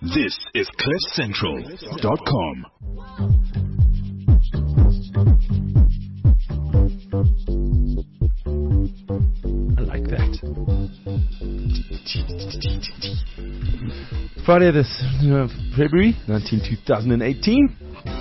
This is CliffCentral.com. I like that. Friday, February 2018.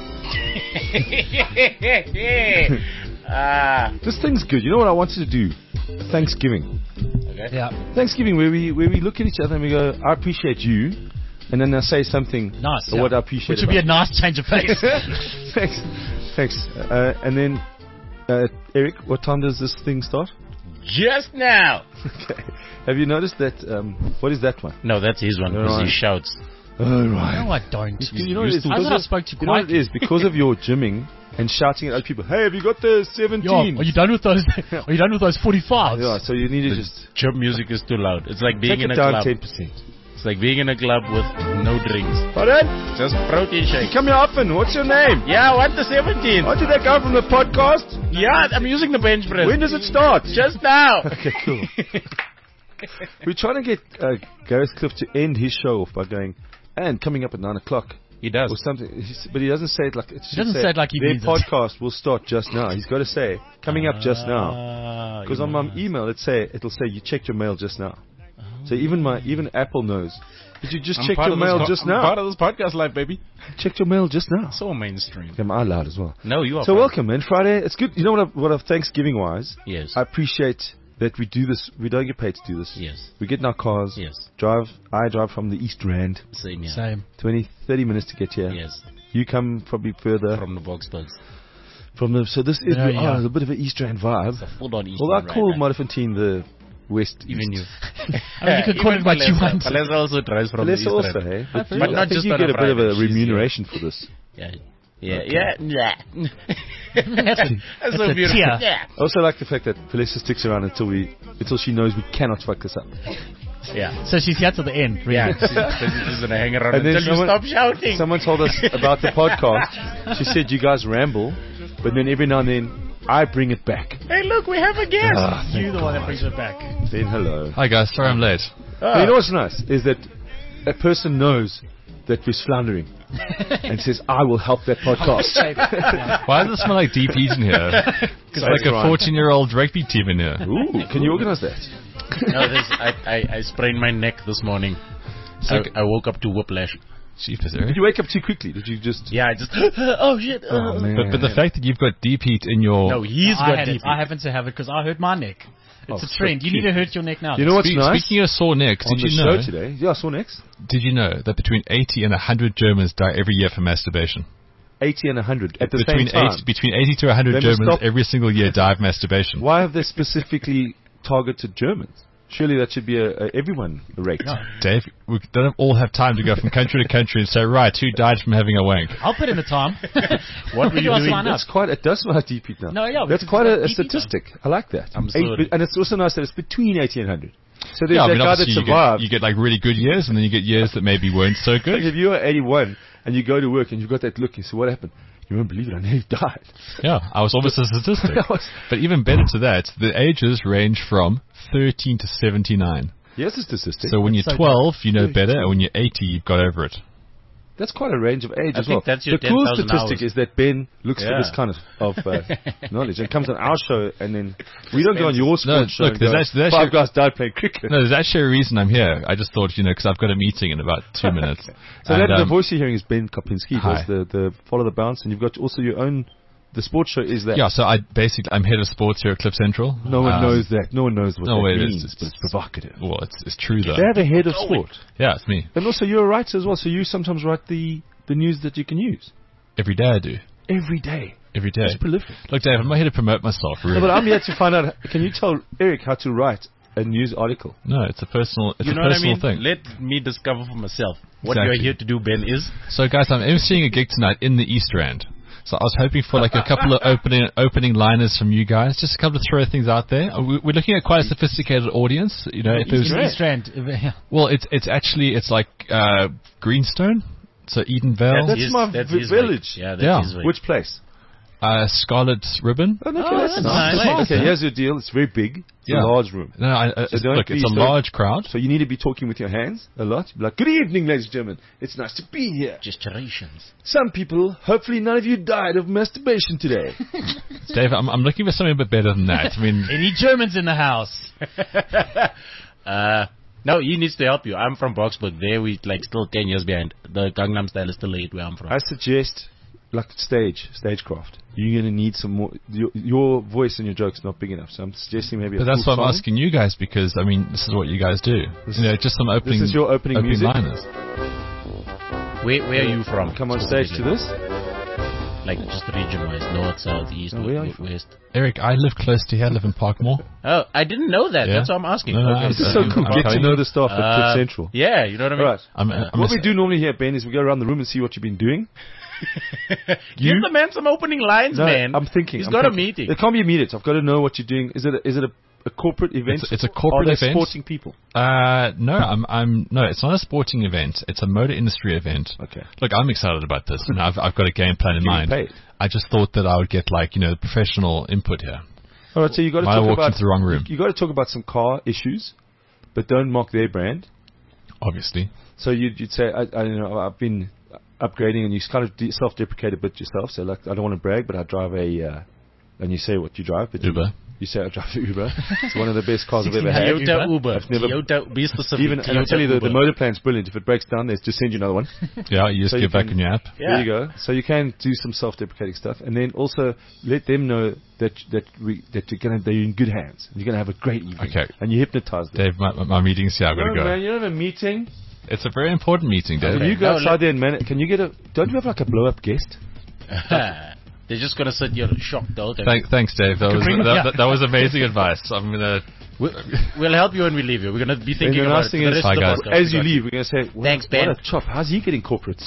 This thing's good. You know what I wanted to do? Thanksgiving. Okay. Yeah. Thanksgiving, where we look at each other and we go, "I appreciate you," and then I say something nice. What I appreciate. Which would be a nice change of pace. Thanks. And then, Eric, what time does this thing start? Just now. Okay. Have you noticed that? What is that one? No, that's his one because he shouts. Oh, right. No, I don't. You know what it is? I thought I spoke to you. You know what it is? Because of your gymming and shouting at other people. Hey, have you got the 17? Yo, are you done with those? Are you done with those 45s? Yeah. So you need to just gym music is too loud. It's like being take in it a down club. 10%. It's like being in a club with no drinks. Pardon? Just protein shake. Come here often. What's your name? Yeah, what the 17? Oh, did that come from the podcast? Yeah, I'm using the bench press. When does it start? Just now. Okay, cool. We're trying to get Gareth Cliff to end his show off by going, and coming up at 9 o'clock. He does. Or something. But he doesn't say it like... He doesn't say it like he their means podcast will start just now. He's got to say, coming up just now. Because on my email, it'll say, you checked your mail just now. So even Apple knows. Did you just check your mail just now? I'm part of this podcast life, baby. Checked your mail just now. So mainstream. Am I loud as well? No, you are. So welcome, man. Friday. It's good. You know what Thanksgiving-wise? Yes. I appreciate that we do this. We don't get paid to do this. Yes. We get in our cars. Yes. I drive from the East Rand. Same, yeah. Same. 20, 30 minutes to get here. Yes. You come probably further. From the Boxbugs. So this is a little bit of an East Rand vibe. It's a full-on East Well, Rand. I call Modderfontein the West. Even you. I mean, you can call it what you want. Palesa also drives from the East also, Rand. hey? But I not think just you on get a bit of Friday. a remuneration for this. Yeah. That's so a beautiful. tear. Yeah. I also like the fact that Palesa sticks around until she knows we cannot fuck this up. Yeah. So she's here till the end, really. Yeah, she's going to hang around And then until you stop shouting. Someone told us about the podcast. She said you guys ramble, but then every now and then I bring it back. Hey, look, we have a guest. You're the one that brings it back. Then hello. Hi guys, sorry I'm late. But you know what's nice is that a person knows that we're floundering and says, I will help that podcast. Why does it smell like deep heat in here? It's like a 14-year-old rugby team in here. Ooh, can you organize that? No, I sprained my neck this morning. I woke up to whiplash. Did you wake up too quickly? Did you just... Yeah, I just... oh, shit. Oh, man. But the fact that you've got deep heat in your... No, he's got deep. I happen to have it because I hurt my neck. It's a trend. You need to hurt your neck now. You know what's nice? Speaking of sore necks, on did you the know... show today. Yeah, sore necks. Did you know that between 80 and 100 Germans die every year from masturbation? 80 and 100 at the between same time. Between 80 to 100 Germans every single year die of masturbation. Why have they specifically targeted Germans? Surely that should be everyone rate. No. Dave, we don't all have time to go from country to country and say, right, who died from having a wank? I'll put in the time. What were you doing? It does smell like deep heat now. No, yeah. That's quite a statistic. I like that. And it's also nice that it's between 80 and 100. So there's that guy that survived. You get like really good years, and then you get years that maybe weren't so good. Like if you are 81 and you go to work and you've got that look, you say, what happened? You won't believe it, I nearly died. Yeah, I was almost a statistic. But even better to that, the ages range from 13 to 79. Yes, it's a statistic. So when you're 12, you know better, and when you're 80, you've got over it. That's quite a range of age as well. That's your the cool 10,000 statistic hours. is that Ben looks for this kind of knowledge and comes on our show, and then we don't go on your sports show. Look, there's five guys died playing cricket. No, there's actually a reason I'm here. I just thought, because I've got a meeting in about 2 minutes. So the voice you're hearing is Ben Kopinski. He does the Follow the Bounce, and you've got also your own. The sports show is that. Yeah, so I'm head of sports here at Cliff Central. No one knows that. No one knows what that means. It's provocative. Well, it's true though. They have a head of sport. Yeah, it's me. And also you're a writer as well, so you sometimes write the news that you can use. Every day I do. Every day. It's prolific. Look, Dave, I'm not here to promote myself, really. No, but I'm here to find out, can you tell Eric how to write a news article? No, it's a personal thing. Let me discover for myself. What you're here to do, Ben, is... So, guys, I'm emceeing a gig tonight in the East Rand. So I was hoping for like a couple of opening liners from you guys, just a couple of throw things out there. We're looking at quite a sophisticated audience, If it was East Rand. Well, it's like Greenstone, so Edenvale. That's my village. Yeah, that's his Which place? Scarlet Ribbon. Oh, okay, Oh, that's that's nice. nice. Okay, here's your deal. It's very big. It's a large room. No, don't look, be it's a so- large crowd. So you need to be talking with your hands a lot. Be like, good evening, ladies and gentlemen. It's nice to be here. Gesturations. Some people, hopefully none of you died of masturbation today. Dave, I'm looking for something a bit better than that. I mean, Any Germans in the house? No, he needs to help you. I'm from Boxburg. There we still 10 years behind. The Gangnam Style is still late where I'm from. I suggest, like stagecraft. You're going to need some more. Your voice and your joke's not big enough, so I'm suggesting maybe. but that's why I'm asking you guys, because I mean, this is what you guys do. Just some opening. This is your opening music? liners. Where are you from? Come on stage to this. Like just region-wise, north, south, east, No, where are you from? west. Eric, I live close to here. I live in Parkmore. Oh, I didn't know that. Yeah. That's what I'm asking. No, Okay. This is so cool. I'm Get to telling know you. the staff at Clip Central. Yeah, you know what I mean? Right. I'm What we do normally here, Ben, is we go around the room and see what you've been doing. Give the man some opening lines, No, man. I'm thinking. He's I'm got a thinking. meeting. It can't be immediate. I've got to know what you're doing. Is it a corporate event? It's a corporate Are they event. sporting people? No, it's not a sporting event. It's a motor industry event. Okay. Look, I'm excited about this, and I've got a game plan in Getting mind. paid. I just thought that I would get professional input here. All right, so you got to Might have talk walked about into the wrong room. You got to talk about some car issues, but don't mock their brand. Obviously, So you'd say, I've been upgrading, and you kind of self-deprecate a bit yourself. So like, I don't want to brag, but I drive a, and you say what you drive, but Uber. You say I drive an Uber. It's one of the best cars I've ever had. Toyota Uber. I've never- Toyota, be specific. Even, and I Toyota tell you, the Uber. motor plan's brilliant. If it breaks down, they just send you another one. Yeah, you just So you get back can- in your app. There you go. So you can do some self-deprecating stuff, and then also let them know that they're in good hands. You're gonna have a great evening. Okay. And you hypnotize them. Dave, my meeting's here. I've got to go. Man, you don't have a meeting. It's a very important meeting, Dave. Can you go No, outside there and don't you have like a blow-up guest? They're just gonna sit here shocked the whole time. Thanks, Dave. That was amazing advice. I'm gonna. We'll help you when we leave you. We're gonna be thinking And the about nice it thing for the is, rest of the Hi, guys. podcast. as you leave, we're going to say, Thanks, Ben. What a chop. How's he getting corporates?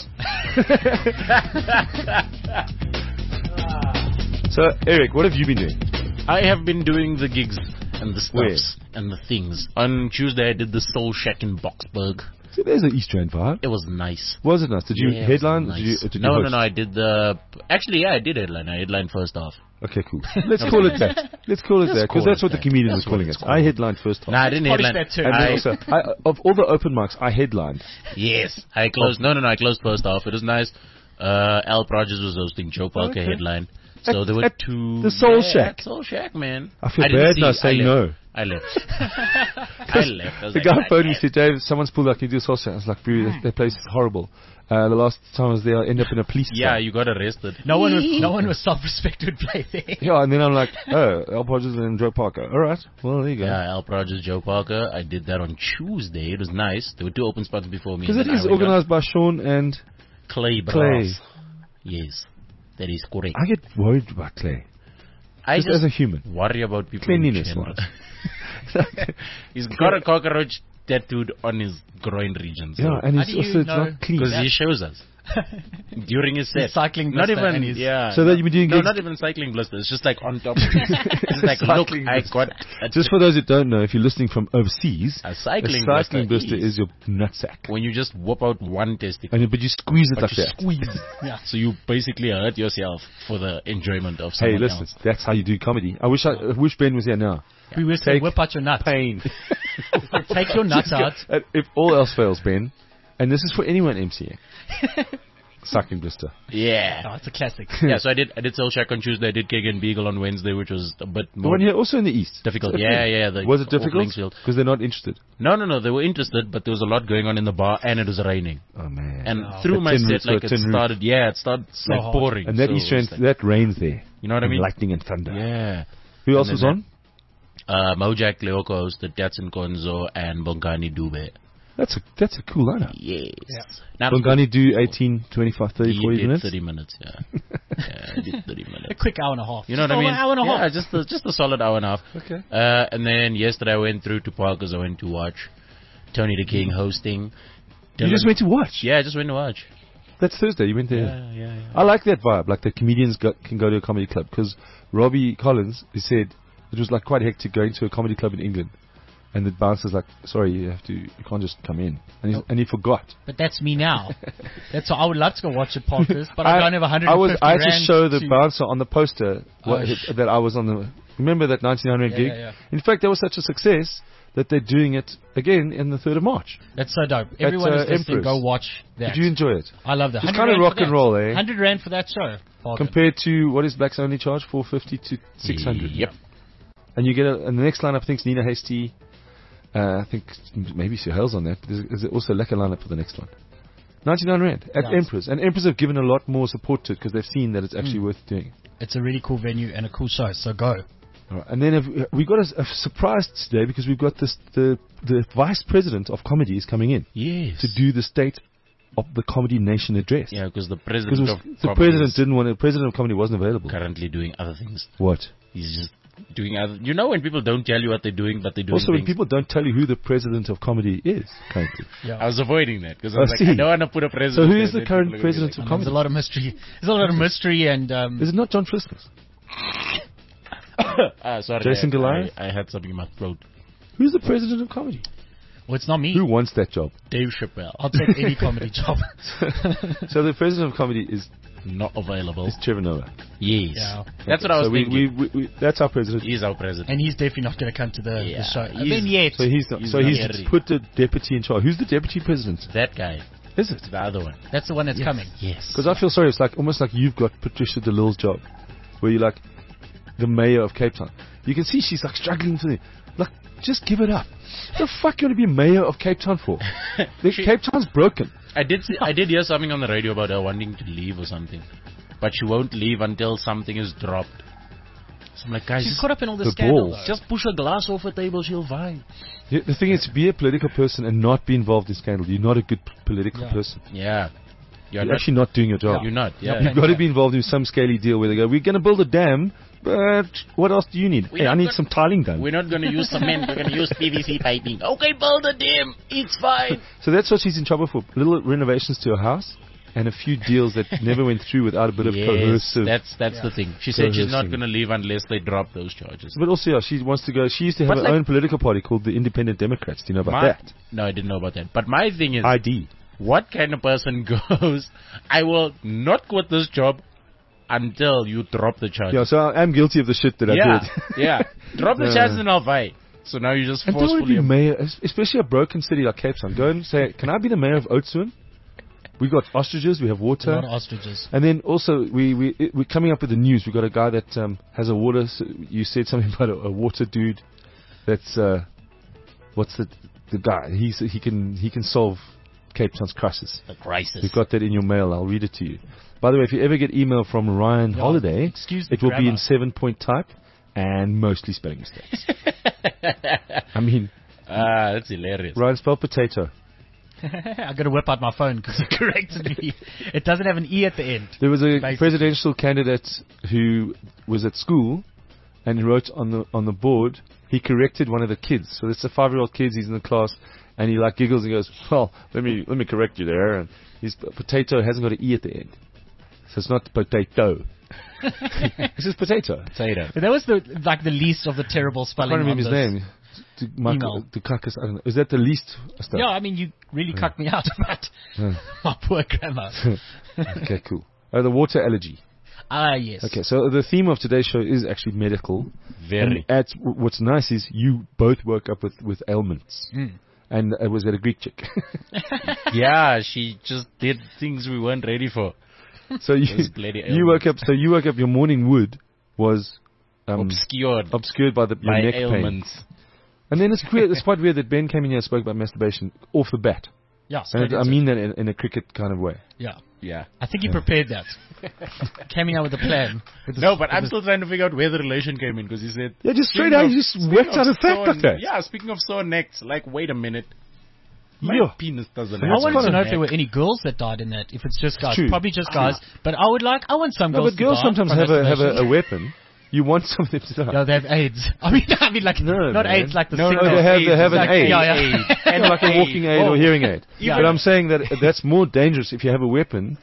So, Eric, what have you been doing? I have been doing the gigs and the Where? stuffs and the things. On Tuesday, I did the Soul Shack in Boxburg. So there's an East End vibe. It was nice. Was it nice? Did you Yeah, it was headline? nice. Did you No, host? I did the. Actually, yeah, I did headline. I headlined first half. Okay, cool. Let's call it that. Let's call it that, because call that's it what the that. comedians That's are calling what it. it's I headlined first half. No, I didn't Polish headline. that too. And then I, also, of all the open mics, I headlined. yes, I closed. No, I closed first half. It was nice. Al Prodigy was hosting. Joe Parker Okay. headline. So there were At two. the Soul Yeah, Shack. at Soul Shack, man. I feel didn't bad see. now saying I no. left. I left. I left. I was The like, guy "God phoned me damn." and said, Dave, someone's pulled out, can you do a sausage? I was like, bro, that place is horrible. The last time I was there, I ended up in a police Yeah, cell. you got arrested. No one with self-respect would play there. Yeah, and then I'm like, oh, Al Podgers and Joe Parker. All right, well, there you go. Yeah, Al Prodigy, Joe Parker. I did that on Tuesday. It was nice. There were two open spots before me. Because and it then is I went on. organized by Sean, and Clay Clay. Brass. Yes, that is correct. I get worried about Clay. I Just as a human. worry about people. Cleanliness in general. wise. He's got a cockroach tattooed on his groin region. So. Yeah, and How it's do you also it's know? not clean. Because he shows us during his set. He's cycling not blister even and he's- yeah. So that you've been doing no, gigs- not even cycling blister. It's just like on top. It's like look, Cycling I blister. got a Just for those that don't know, if you're listening from overseas, a cycling blister blister is your nutsack. when you just whoop out one testicle. But you squeeze it But like you that. squeeze. Yeah. So you basically hurt yourself for the enjoyment of Hey, someone listen, else. that's how you do comedy. I wish Ben was here now. We will say, Take whip out your nuts. Pain. Take your nuts out. If all else fails, Ben, and this is for anyone MCing, sucking blister. Yeah. Oh, it's a classic. Yeah, so I did Soul Shack on Tuesday, I did Gig and Beagle on Wednesday, which was a bit The more one here also in the east. difficult. Okay. Yeah. Was it off difficult? Linksfield. Because they're not interested. No, they were interested, but there was a lot going on in the bar, and it was raining. Oh man. And Wow. through A my tin set, roof, so like a it tin roof. started, it started like hard. pouring. And that so East it End, was like- that rains there. you know what I mean? Lightning and thunder. Yeah. Who else And was then on? Mojack Leoko hosted Datsun Konzo and Bongani Dube. That's a cool lineup. Yes. Yeah. Now, Bongani do 18, 25, 30, he 40 did minutes. 30 minutes, yeah. Yeah, he did 30 A minutes. quick hour and a half. You know what I mean? An hour and a half. Yeah, just a solid hour and a half. Okay. And then yesterday I went through to Parkers. I went to watch Tony the King hosting. You just went to watch. Yeah, I just went to watch. That's Thursday. You went there. Yeah. I like that vibe. Like the comedians can go to a comedy club, because Robbie Collins, he said it was like quite hectic going to a comedy club in England. And the bouncer's like, sorry, you can't just come in. And he forgot. But that's me now. That's what I would love to go watch at Parkers, but I don't have 150 I had to rand show the bouncer on the poster that I was on the. Remember that 1900 gig? Yeah. In fact, that was such a success that they're doing it again in the 3rd of March. That's so dope. Everyone is listening. Go watch that. Did you enjoy it? I love that. It's kind of rock and roll, eh? 100 rand for that show. Bargain. Compared to what is Blacks Only charge? 450 to 600. Yep. And you get and the next lineup, I think, is Nina Hasty. I think maybe Sir Hell's on that. There's also a lekker lineup for the next one. 99 rand at Emperors. And Emperors have given a lot more support to it because they've seen that it's actually worth doing. It's a really cool venue and a cool show, so go. All right. And then we got a surprise today because we've got the Vice President of Comedy is coming in. Yes. To do the State of the Comedy Nation address. Yeah, because the president of the president didn't want it. President of Comedy wasn't available. Currently doing other things. What? He's just doing other. You know when people don't tell you what they're doing, but they're doing also, things. when people don't tell you who the President of Comedy is, currently. Yeah. I was avoiding that because I was like, I don't want to put a president. So who is the current President of Comedy? There's a lot of mystery. There's a lot of mystery and. Is it not John Friskers? Sorry, Jason Goliath? I had something in my throat. Who's the President of Comedy? Well, it's not me. Who wants that job? Dave Chappelle. I'll take any comedy job. So the President of Comedy is not available. It's Trevor Noah. Yes. Yeah. That's what I was thinking. We that's our president. He's our president. And he's definitely not going to come to the show. I mean, yet. So he's put the deputy in charge. Who's the deputy president? That guy. Is it? The other one. That's the one that's coming. Yes. Because I feel sorry. It's like almost like you've got Patricia de Lille's job, where you're like the mayor of Cape Town. You can see she's like struggling to. Like, just give it up. What the fuck you want to be mayor of Cape Town for? Cape Town's broken. I did hear something on the radio about her wanting to leave or something, but she won't leave until something is dropped. So I'm like, guys, she's caught up in all the scandals. Just push a glass off a table, she'll vibe. Yeah, the thing is, to be a political person and not be involved in scandal, you're not a good political person. Yeah. You're actually not doing your job. You're not. Yeah. You've got to be involved in some scaly deal where they go, we're going to build a dam, but what else do you need? Hey, I need some tiling done. We're not going to use cement. We're going to use PVC piping. Okay, build a dam. It's fine. So that's what she's in trouble for. Little renovations to her house and a few deals that never went through without a bit of coercive. That's the thing. She said she's not going to leave unless they drop those charges. But also, she wants to go. She used to have her own political party called the Independent Democrats. Do you know about that? No, I didn't know about that. But my thing is... ID. What kind of person goes, I will not quit this job until you drop the charges? Yeah, so I'm guilty of the shit that I did. Yeah. Drop the charges and I'll fight. So now you just forcefully... And don't be mayor, especially a broken city like Cape Town. Go and say, can I be the mayor of Oudtshoorn? We got ostriches, we have water. A lot of ostriches. And then also, we're coming up with the news. We got a guy that has a water... You said something about a water dude. That's... what's the guy? He can solve Cape Town's crisis. The crisis. We've got that in your mail. I'll read it to you. By the way, if you ever get email from Ryan Holiday, it will be in 7-point type and mostly spelling mistakes. I mean... that's hilarious. Ryan, spell potato. I'm going to whip out my phone because it corrected me. It doesn't have an E at the end. There was a presidential candidate who was at school and he wrote on the board, he corrected one of the kids. So it's a 5-year-old kid, he's in the class, and he like giggles and goes, well, let me correct you there. And his potato hasn't got an E at the end. So it's not potato. This is potato. Potato. But that was the least of the terrible spelling. I can't remember his name. Michael, I don't know. Is that the least stuff? Yeah, I mean, you really cucked me out about my poor grammar. Okay, cool. The water allergy. Yes. Okay, so the theme of today's show is actually medical. Very. And what's nice is you both woke up with ailments. And it was at a Greek chick. Yeah, she just did things we weren't ready for. So you woke up. So you woke up. Your morning wood was obscured by your neck ailments. Pain. And then it's quite weird that Ben came in here and spoke about masturbation off the bat. Yeah, and I mean that in a cricket kind of way. Yeah. I think he prepared that. Came in out with a plan. But I'm still trying to figure out where the relation came in because he said... Yeah, just straight out, you just whacked out a fact like that. Yeah, speaking of sore necks, like, wait a minute. My penis doesn't have... I wanted to know if there were any girls that died in that. If it's just guys. Probably just guys. But I want some girls to die. But girls sometimes have a weapon. You want something to die. No, they have AIDS. I mean like not AIDS like the sickness. No, they have an aid. Yeah. And like a walking aid or hearing aid. But I'm saying that that's more dangerous if you have a weapon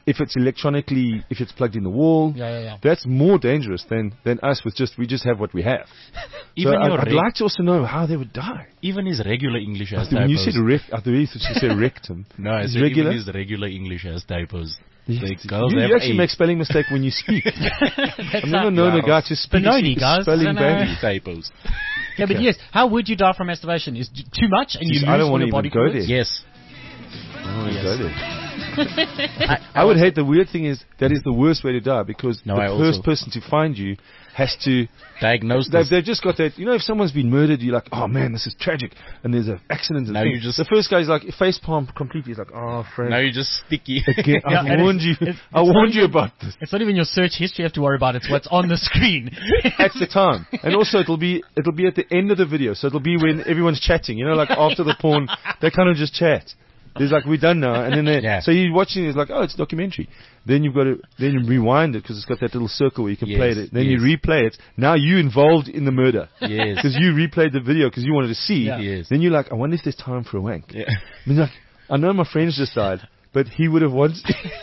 if it's electronically, if it's plugged in the wall, that's more dangerous than us we just have what we have. Even so I'd like to also know how they would die. Even his regular English has When typos. you said I thought you said rectum. No, I said regular? even his regular English has typos. You Girls actually make spelling mistake when you speak. I've never known a guy to speak spelling badly. Typos. Yeah, but yes, how would you die from masturbation? Is too much and you lose I don't all want your to body even go fluids? there. Yes. I don't want to go there. I would hate. The weird thing is that is the worst way to die because the first person to find you has to diagnose this. They've just got that. You know, if someone's been murdered, you're like, oh man, this is tragic, and there's an accident. And now you just the first guy's like face palm completely. He's like, oh Frank. Now you're just sticky. Again, I warned you. I warned you about this. It's not even your search history you have to worry about. It's what's on the screen. At the time, and also it'll be at the end of the video, so it'll be when everyone's chatting. You know, like after the porn, they kind of just chat. There's like, we're done now, and then so you're watching it's like, oh, it's a documentary. Then you've got to you rewind it because it's got that little circle where you can play it. Then you replay it. Now you involved in the murder. Yes. Because you replayed the video because you wanted to see. Yeah. Yes. Then you're like, I wonder if there's time for a wank. Yeah. I mean, like, I know my friend's just died, but he would have wanted.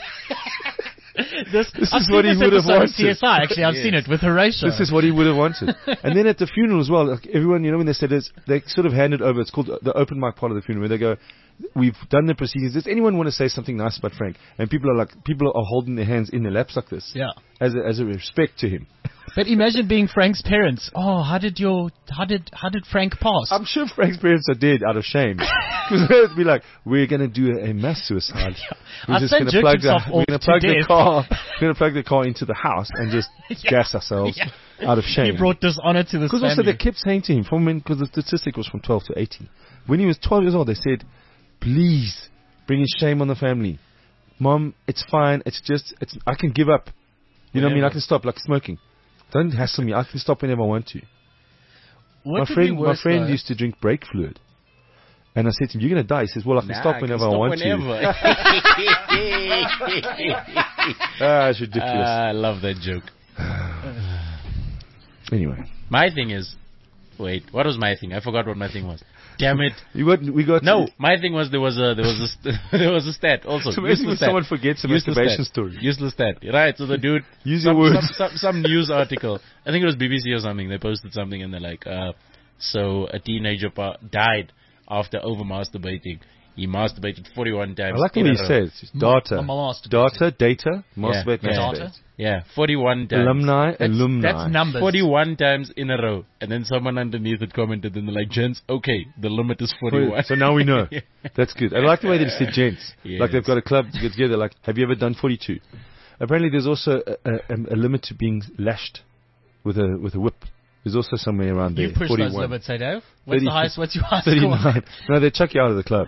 This is what he would have wanted. CSI, actually, I've seen it with Horatio. This is what he would have wanted. And then at the funeral as well, like everyone, you know, when they said this, they sort of handed over. It's called the open mic part of the funeral, where they go, "We've done the proceedings. Does anyone want to say something nice about Frank?" And people are holding their hands in their laps like this, as a respect to him. But imagine being Frank's parents. Oh, how did Frank pass? I'm sure Frank's parents are dead out of shame. Because they'd be like, we're going to do a mass suicide. We're just going to plug the car into the house and just gas ourselves out of shame. He brought dishonor to this family. Because also they kept saying to him, because the statistic was from 12 to 18. When he was 12 years old, they said, please, bring shame on the family. Mom, it's fine. I can give up. You know what I mean? I can stop, like smoking. Don't hassle me. I can stop whenever I want to. My friend used to drink brake fluid. And I said to him, you're going to die. He says, well, I can stop whenever I want to. It's ridiculous. I love that joke. Anyway. My thing is... Wait, what was my thing? I forgot what my thing was. Damn it! My thing was there was a stat also. It's amazing when someone forgets a masturbation story. Useless stat, right? So the dude some news article. I think it was BBC or something. They posted something and they're like, so a teenager died after over masturbating. He masturbated 41 times. I like what he says. Data, masturbate, data. Yeah, 41 times. Alumni. That's numbers. 41 times in a row. And then someone underneath it commented and they're like, gents, okay, the limit is 41. So now we know. That's good. I like the way they said gents. Yes. Like they've got a club to get together. Like, have you ever done 42? Apparently there's also a limit to being lashed with a whip. There's also somewhere around there. You push 41. those limits, eh, Dave? What's the highest? What's your highest 39. score? No, they chuck you out of the club.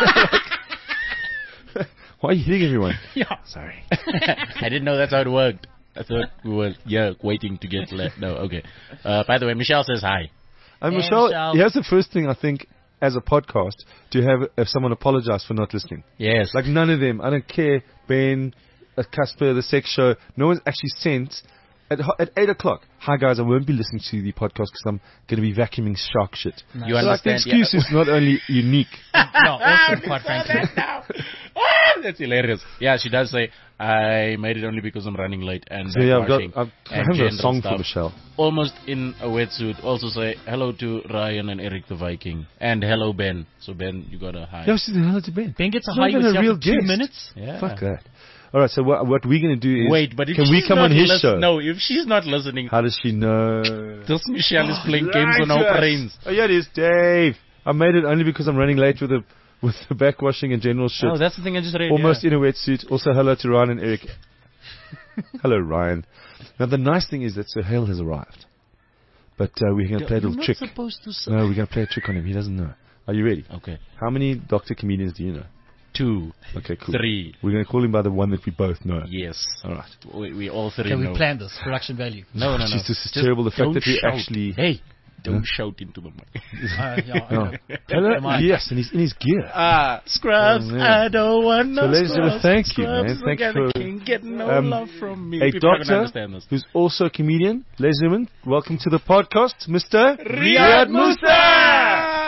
Why are you hitting everyone? Yeah. Sorry. I didn't know that's how it worked. I thought we were, waiting to get let. No, okay. By the way, Michelle says hi. And Michelle, here's the first thing I think as a podcast to have someone apologize for not listening. Yes. Like none of them. I don't care. Ben, Casper, the sex show. No one's actually sent... At 8 o'clock, hi guys, I won't be listening to the podcast because I'm going to be vacuuming shark shit. No. You understand? The excuse is not only unique. No, also, quite frankly. That's hilarious. Yeah, she does say, I made it only because I'm running late and so I haven't got a song for Michelle. Almost in a wetsuit. Also say hello to Ryan and Eric the Viking. And hello Ben. So Ben, you got a hi. Yeah, she said hello to Ben. Ben gets a hi with you for 2 minutes? Yeah. Fuck that. All right, so what we're going to do is... Wait, but if can we come on his show? No, if she's not listening... How does she know? This Michelle is playing games on our brains. Oh, yeah, it is. Dave. I made it only because I'm running late with the backwashing and general shit. Oh, that's the thing I just read. Almost in a wetsuit. Also, hello to Ryan and Eric. Hello, Ryan. Now, the nice thing is that Sir Hale has arrived. But we're going to play a little trick. No, we're going to play a trick on him. He doesn't know. Are you ready? Okay. How many Dr. Comedians do you know? 2. Okay, cool. 3. We're going to call him by the one that we both know. Yes. All right. We all 3 Can know. we plan this? Production value. No. Jeez, this is terrible. The fact that we actually... Hey, don't shout into the mic. Hello? Yes, and he's in his gear. Scrubs, I don't want no ladies and gentlemen, thank you, Scrubs, man. Thanks for... Can't get no love from me. A People are gonna doctor understand this. who's also a comedian. Ladies and gentlemen, welcome to the podcast, Mr. Riyad Musa!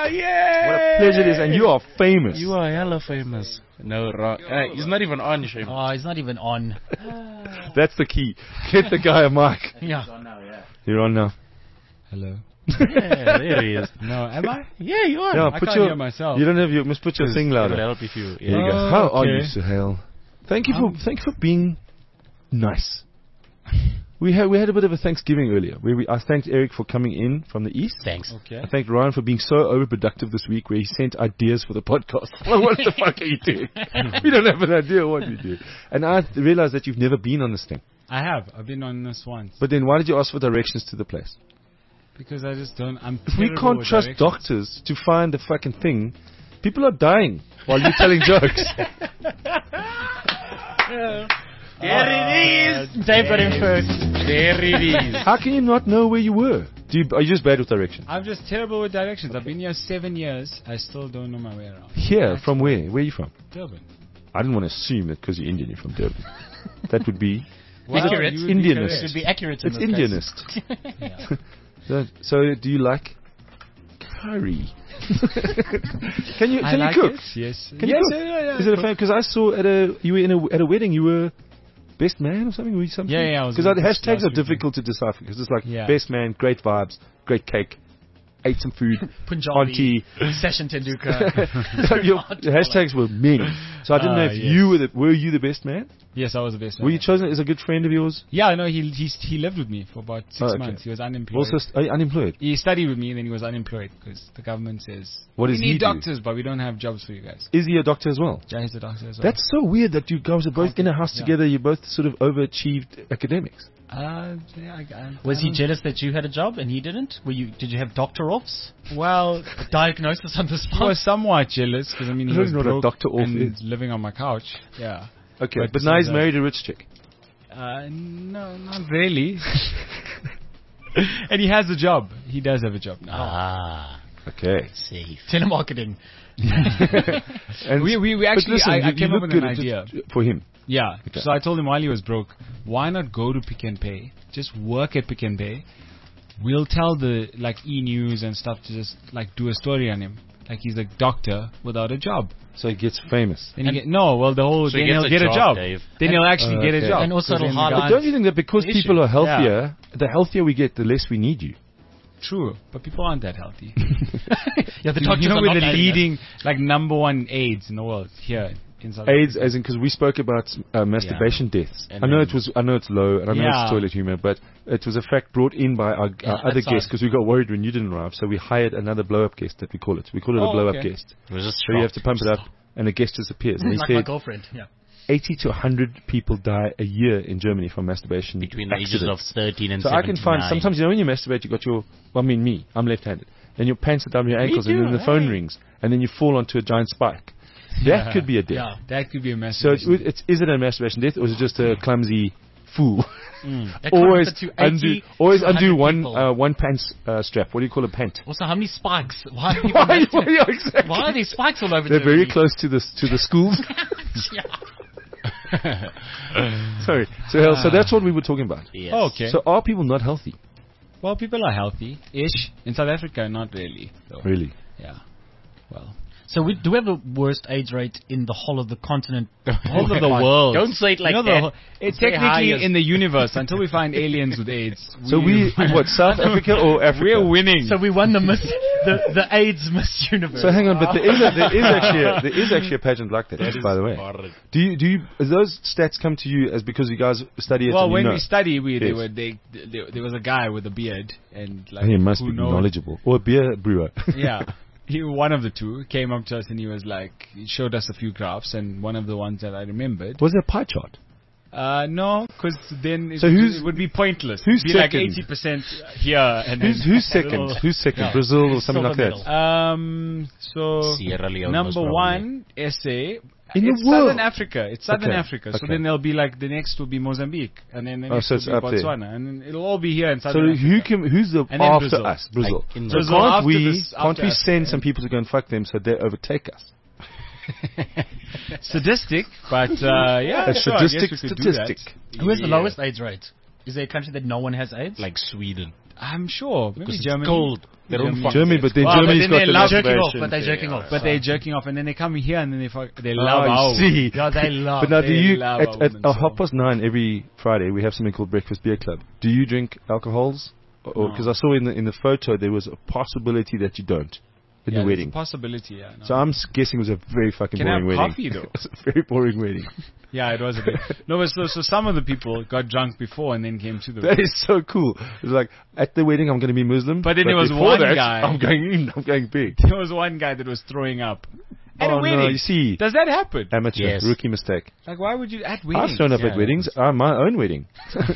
yeah. What a pleasure it is, and you are famous. You are hella famous. No, wrong. He's not even on, Shame. Oh, he's not even on. That's the key. Get the guy a mic. Yeah. You're on now. Hello. Yeah, there he is. No, am I? Yeah, you are. Yeah, I put can't your. hear myself. You don't have your. Must put your thing It'll louder. help if you. There you Yeah. go. How are you, okay. Suhail? Thank you for being nice. We had a bit of a Thanksgiving earlier. Where I thanked Eric for coming in from the east. Thanks. Okay. I thanked Ryan for being so overproductive this week, where he sent ideas for the podcast. Well, what the fuck are you doing? We don't have an idea what you do. And I realized that you've never been on this thing. I have. I've been on this once. But then why did you ask for directions to the place? Because I just don't. I'm If we terrible can't with trust directions. doctors to find the fucking thing, people are dying while you're telling jokes. There it is. Dave got him first. There it is. How can you not know where you were? Are you just bad with directions? I'm just terrible with directions. I've been here 7 years. I still don't know my way around. Here, from where? Where are you from? Durban. I didn't want to assume that because you're Indian, you're from Durban. That would be Accurate. you would be Indianist. It should be accurate in It's this Indianist. So, do you like curry? Can you I like cook? it. Yes. Can you yes, cook? yeah. Is it a fan? Because I saw you were at a wedding. You were best man or something. Were you something? Yeah, I was Because the just hashtags last are weekend. difficult to decipher. Because it's like Yeah. best man, great vibes, great cake, ate some food, Punjabi, auntie. Session Tenduka. Your hashtags were many. So I didn't know if yes. you were you the best man? Yes, I was the best man. Were you chosen as a good friend of yours? Yeah, no, he lived with me for about 6 Oh, okay. months. He was unemployed. Also, are you unemployed? He studied with me, and then he was unemployed because the government says What we does need he do? doctors, but we don't have jobs for you guys. Is he a doctor as well? Yeah, he's a doctor as well. That's so weird that you guys are both in a house Yeah. together. You both sort of overachieved academics. Was he jealous that you had a job and he didn't? Did you have doctor offs? Well, Diagnosis on the I spot? was somewhat jealous because I mean he I don't was know what a broke doctor off and is. living on my couch. Yeah. Okay, But but now he's besides that- married a rich chick. No, not really. And he has a job. He does have a job now. Ah, Okay. safe. Telemarketing. And We actually, listen, I you came look up with good an at idea. for him. Yeah. Okay. So I told him while he was broke, why not go to Pick and Pay? Just work at Pick and Pay. We'll tell the E News and stuff to just do a story on him. Like he's a doctor without a job. So he gets famous. Then the whole So he then he'll gets get a a job, job. Dave. Then he'll actually get a okay. job. And also So it'll then the highlight- But don't you think that because Issue. people are Yeah. healthier, the healthier we get, the less we need you? True, but people aren't that healthy. Yeah, the You doctors know, are we're not the like leading, number one AIDS in the world here in South AIDS, Africa. as in, because we spoke about masturbation deaths. And I know then- I know it's low, and I know Yeah. it's toilet humor, but it was a fact brought in by our other that's guests because we got worried when you didn't arrive. So we hired another blow-up guest that we call it. We call it a Oh, blow-up okay. guest. It was just So you have to pump it up, and the guest disappears. And he my said girlfriend. Yeah. 80 to 100 people die a year in Germany from masturbation between the ages of accidents. 13 and So 79. I can find, sometimes, when you masturbate, you got I'm left-handed. And your pants are down your ankles, and too, then the phone hey. rings, and then you fall onto a giant spike. That could be a death. Yeah. That could be a So message. is it a masturbation death, or is it just a clumsy fool? That always correlates to 80 undo to 100 one people. pants strap. What do you call a pant? Also, how many spikes? Why are people Yeah, exactly. Why are there spikes all over They're very Germany? close to the schools. Yeah. Sorry. So that's what we were talking about. Yes. Oh, okay. So are people not healthy? Well, people are healthy-ish. In South Africa, not really. Though. Really? Yeah. Well, So do we have the worst AIDS rate in the whole of the continent? whole of the world. Don't say it like You know, that. the whole- it's Say technically highest. in the universe until we find aliens with AIDS. So we what, South Africa or Africa? We're winning. So we won the AIDS Miss Universe. So hang on, but there is actually a pageant like that, by the way. Horrid. Do you those stats come to you as because you guys study it? well, and you when know? we study, Yes. there was a guy with a beard and He must who be knows- knowledgeable, or a beer brewer. Yeah. One of the two came up to us and he was he showed us a few graphs, and one of the ones that I remembered. Was there a pie chart? No, because then So who's- it would be pointless. who's It'd be like second? 80% here and then Who's second? a little- Who's second? Brazil or something like Silver that? medal. So Sierra Leone most number probably. one SA. In the it's world? Southern Africa. It's Southern Okay, Africa. So okay. then there'll be the next will be Mozambique, and then the Oh, next so will it's be up there. Botswana, and then it'll all be here in So Southern Africa. who's the And then after Brazil. us? Brazil. Like in So Brazil can't after we this- after us, send yeah. some people to go and fuck them so they overtake us? Sadistic, but yeah, A sure, I guess sadistic we could do that. statistic. Who has the Yeah. lowest AIDS rate? Is there a country that no one has AIDS? Like Sweden. I'm sure. Maybe Because it's Germany. cold. They don't fuck Germany, but then Well, but Germany's then got they the love jerking off, masturbation but they're thing. jerking off. But they're jerking off, and then they come here, and then they Oh, love I our. see. Yeah, they love. But now, do They you love at our women so. 9:30 every Friday we have something called Breakfast Beer Club? Do you drink alcohols? Or No. because I saw in the photo there was a possibility that you don't in Yeah, the there's wedding. a possibility. Yeah. No. So I'm guessing it was a very fucking Can I boring have wedding. coffee, though? It's a very boring wedding. Yeah, it was a bit. No, but so some of the people got drunk before and then came to the. That is so cool. It's like at the wedding I'm going to be Muslim, But then there was before one that, guy- I'm going in. I'm going big. There was one guy that was throwing up at a wedding. No, you see, Does that happen? amateur Yes. rookie mistake. Like, why would you at weddings? I've thrown up yeah, at weddings. My own wedding.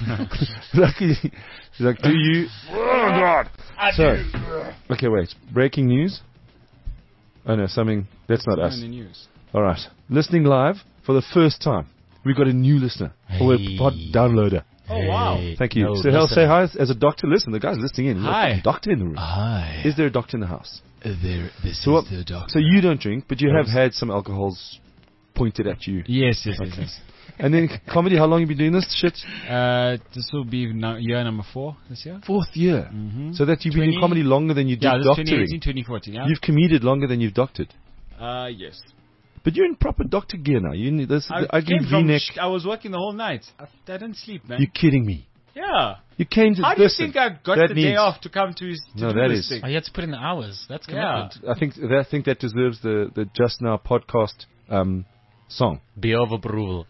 He's like, do you? Oh God! So, okay, wait. Breaking news. Oh no, something. That's not us. In the news. All right. Listening live for the first time. We've got a new listener. Or a Hey. pod downloader. Oh, wow. Hey, Thank you. no, So Hell, listen. say hi as a doctor. Listen, the guy's listening in. We've got Hi. a doctor in the room. Hi. Is there a doctor in the house? This So, what, the doctor. so you don't drink, but you have had some alcohols pointed at you. Yes, yes. And then comedy, how long have you been doing this shit? This will be year number 4 this year. 4th year. Mm-hmm. So that you've been in 20 comedy longer than you did Yeah, this is doctoring. 2018, 2014. Yeah. You've comedied longer than you've doctored. Yes. But you're in proper doctor gear now. You need this the ugly came from V-neck. I was working the whole night. I didn't sleep, man. You're kidding me. Yeah. You came to How do you listen, think I got that the day needs- off to come to No, do that this is- thing? Oh, you had to put in the hours. That's Yeah. commitment. I think that deserves the Just Now podcast song. Be of approval.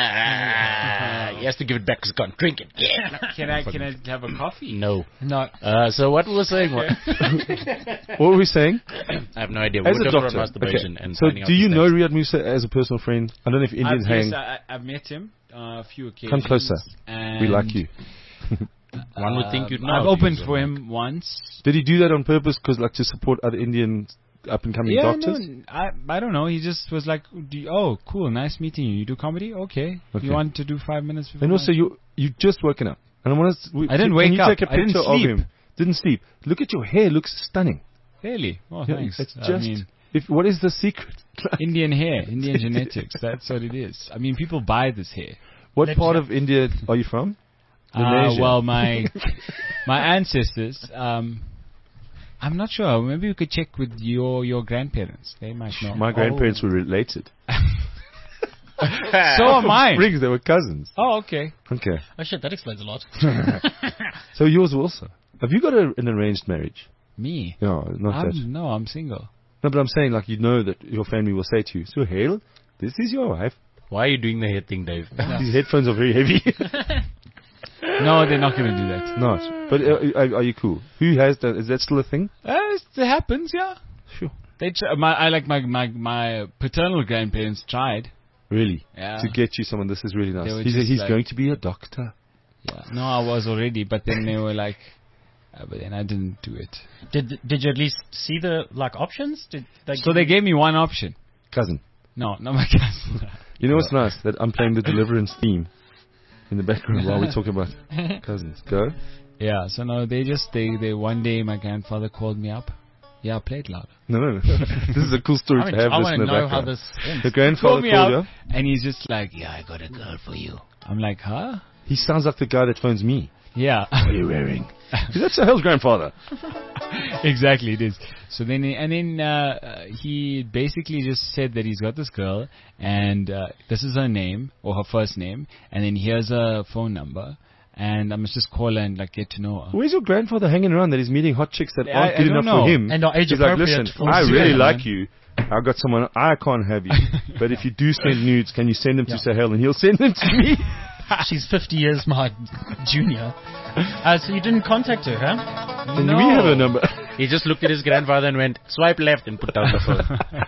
He has to give it back because he can't drink it. Yeah. Can I have a coffee? No. No. So what we were saying? What? What were we saying? I have no idea. As We a were talking doctor. about masturbation Okay. and So finding out do you the know steps. Riyad Musa as a personal friend? I don't know if Indians hang. I've met him a few occasions. Come closer. And We like you. One would think you'd know. I've if he opened was for a- him once. Did he do that on purpose? Because like to support other Indian up and coming doctors? No, I don't know. He just was like, "Oh, cool, nice meeting you. You do comedy? Okay. Okay. You want to do 5 minutes?" Before And also lunch?" you just woken up. And I want to. I didn't can wake you up. Take a I didn't picture of sleep. him. Didn't sleep. Look at your hair. Looks stunning. Really? Oh, Yeah, thanks. It's I just. mean, What is the secret? Indian hair, Indian genetics. That's what it is. I mean, people buy this hair. What part of India are you from? Malaysia. Well, my ancestors. I'm not sure. Maybe we could check with your grandparents. They might know. My grandparents were related. So are mine. Rings, they were cousins. Oh, okay. Okay. Oh shit, that explains a lot. So yours also. Have you got an arranged marriage? Me? No, not that. No, I'm single. No, but I'm saying like you know that your family will say to you, so Hale, this is your wife. Why are you doing the head thing, Dave? These headphones are very heavy. No, they're not going to do that. Not. But are you cool? Who has that? Is that still a thing? It happens, yeah. Sure. They my paternal grandparents tried. Really? Yeah. To get you someone, this is really They nice. were He's just like- going to be a doctor. Yeah. No, I was already, but then they were like, but then I didn't do it. Did you at least see the options? Did So they gave me one option. Cousin. No, not my cousin. You know what's nice? That I'm playing the Deliverance theme in the background while we're talking about cousins. Go. Yeah, so no, they one day my grandfather called me up. Yeah, play it louder. No. This is a cool story to have I this want in to the know how background. this ends. The grandfather Called me called up, you. and he's just like, yeah, I got a girl for you. I'm like, huh? He sounds like the guy that phones me. Yeah. What are you wearing? That's Hell's grandfather. Exactly, it is. So then, he basically just said that he's got this girl, and this is her name, or her first name, and then here's her phone number, and I must just call her and get to know her. Where's your grandfather hanging around that he's meeting hot chicks that aren't I good don't enough know. for him? And not age He's like, appropriate listen, for I Australia, really man. like you. I've got someone, I can't have you. But if you do send nudes, can you send them to Sahel? And he'll send them to me. She's 50 years my junior. So you didn't contact her, huh? And we have a number. He just looked at his grandfather and went, swipe left and put down the phone.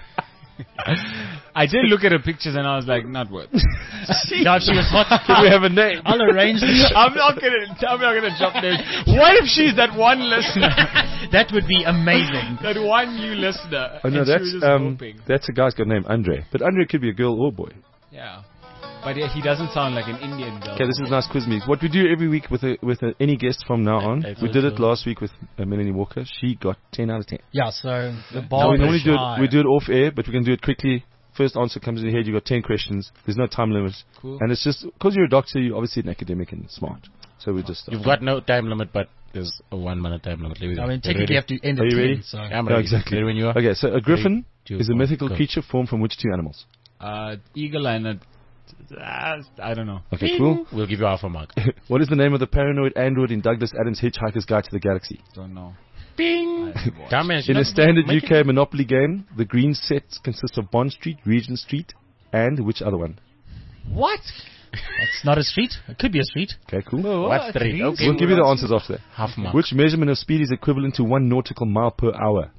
I did look at her pictures and I was like, not worth it. Yeah, if she was hot. Can we have a name? I'll arrange this. I'm not gonna drop names. What if she's that one listener? That would be amazing. That one new listener. Oh, no, and she was just hoping. that's a guy's got a name, Andre. But Andre could be a girl or boy. Yeah. But he doesn't sound like an Indian girl. Okay, this is nice quiz me. What we do every week with any guest from now on. I We did it thought so. last week with Melanie Walker. She got 10 out of 10. Yeah, so the Now bar we normally is do high. it. We do it off air, but we can do it quickly. First answer comes in your head. You got 10 questions. There's no time limit, Cool. and it's just because you're a doctor. You're obviously an academic and smart. So we just You've got no time limit, but because of 1 minute time limit. I mean, technically you have to end Are at you 10. ready? So. I'm Yeah, ready. exactly. Ready when you are? Okay, so a griffin 3, 2, is a 1, mythical go. creature formed from which two animals? Eagle and a. I don't know. Okay, cool. We'll give you half a mark. What is the name of the paranoid android in Douglas Adams' Hitchhiker's Guide to the Galaxy? Don't know. Bing! Dumbass. In a standard UK Monopoly game, the green sets consist of Bond Street, Regent Street, and which other one? What? It's not a street. It could be a street. Okay, cool. What's 3? Okay. We'll give you the answers after that. half a mark. Which measurement of speed is equivalent to 1 nautical mile per hour?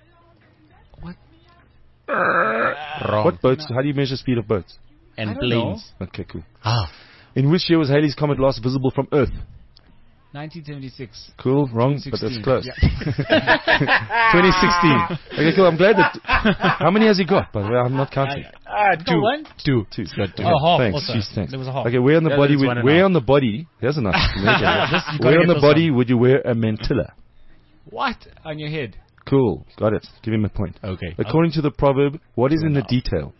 Wrong. What boats? How do you measure speed of boats? And I don't know. planes. Okay, cool. Ah. In which year was Halley's Comet last visible from Earth? 1976. Cool, wrong, but that's 2016. close. Yeah. 2016. Okay, cool. I'm glad that. How many has he got? By the way, I'm not counting. Two. One? Two. Two. Got two. Oh, half Thanks. also. Jeez, thanks. There was a half. Okay, where on the Yeah, body? that's one and a Where half. on the body? There's enough. This, you gotta Where on get the this body one. would you wear a mantilla? What? On your head? Cool, got it. Give him a point. Okay. According to the proverb, what is in the detail?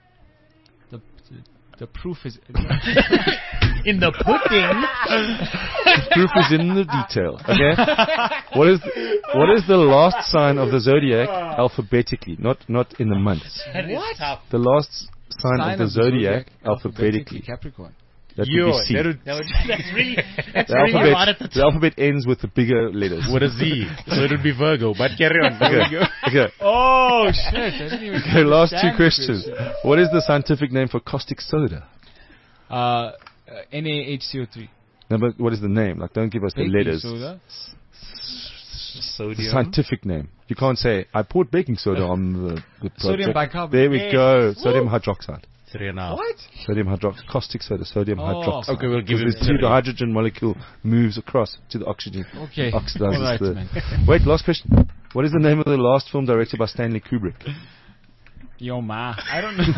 The proof is. In the pudding. Proof is in the detail. Okay. What is the last sign of the zodiac alphabetically, not in the months? What? The last sign of the zodiac alphabetically. Capricorn. That would be C. That's really The right at alphabet, the the alphabet ends with the bigger letters. With a Z. So it would be Virgo. But carry on. Okay. Oh shit! I didn't even Okay. Last two understand the questions. What is the scientific name for caustic soda? NaHCO3. No, but what is the name? Like, don't give us the Baking letters. soda. The Sodium. scientific name. You can't say, I poured baking soda on the Sodium project." bicarbonate. There we Yes. go. Sodium hydroxide. 3.5. What? Sodium hydroxide. Caustic soda. Sodium Oh. hydroxide. Okay, we'll give Because it the 2, the 3. hydrogen molecule moves across to the oxygen. Okay. Oxidizes All right, the... man. Wait, last question. What is the name of the last film directed by Stanley Kubrick? Yo ma. I don't know.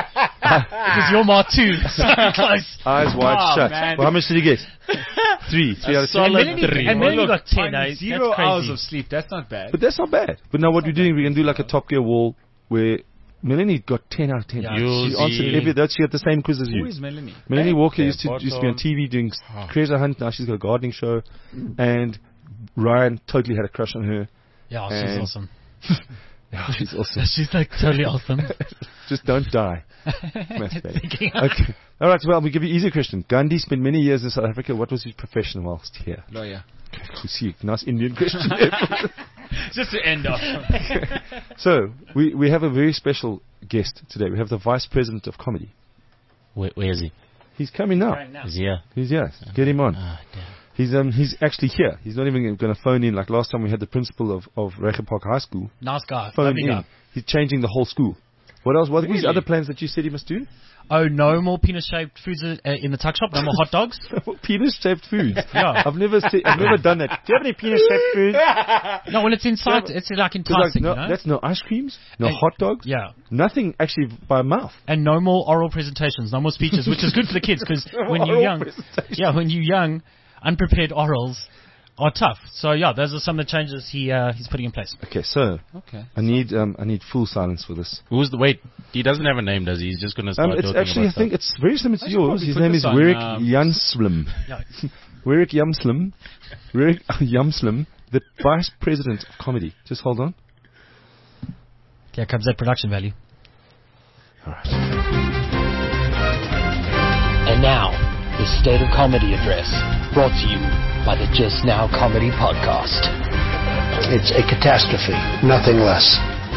It is your mark too. So close. Eyes wide Oh, shut. man. Well, how much did you get? 3 out of 10. solid And Melanie, 3. and Melanie got 10. Fine, That's 0 crazy. hours of sleep. That's not bad. But that's not bad. But now what we're doing, we're going to do like a Top Gear wall where Melanie got 10 out of 10. Yeah. She answered every... She had the same quiz as Who you. is Melanie? Melanie Walker Okay, used to be on bottom. TV doing treasure hunt. Now she's got a gardening show, and Ryan totally had a crush on her. Yeah, she's And- awesome. Yeah, she's awesome. She's like totally awesome. Just don't die. Maths baby. Okay. All right. Well, we give you easy question. Gandhi spent many years in South Africa. What was his profession whilst here? Lawyer. We see nice Indian question. Just to end off. So we have a very special guest today. We have the Vice President of Comedy. Where is he? He's coming now. Is he here? He's here. Get him on. Ah, damn. He's actually here. He's not even going to phone in like last time we had the principal of Rege Park High School Nice guy. phone Lovely in. guy. He's changing the whole school. What else? What are these Really? other plans that you said he must do? Oh, no more penis-shaped foods in the tuck shop. No more hot dogs. Penis-shaped foods. Yeah. I've never done that. Do you have any penis-shaped foods? No, well, it's inside. It's like 'Cause, enticing, no, you know? that's no ice creams, no And- hot dogs, Yeah. nothing actually by mouth. And no more oral presentations, no more speeches, which is good for the kids because when you're Oral young, presentations. when you're young, unprepared orals are tough. So yeah, those are some of the changes he's putting in place. Okay, so Okay. I need full silence for this. Who's the... Wait, he doesn't have a name, does he? He's just going to start It's talking actually, I about think stuff. it's very similar to should yours. probably His put name this is on, Wirik Janslim. Yeah. Wirik Jamslim. Wirik Jamslim, the Vice President of Comedy. Just hold on. Here comes that production value. All right. And now, the State of Comedy Address, brought to you by the Just Now Comedy Podcast. It's a catastrophe, nothing less.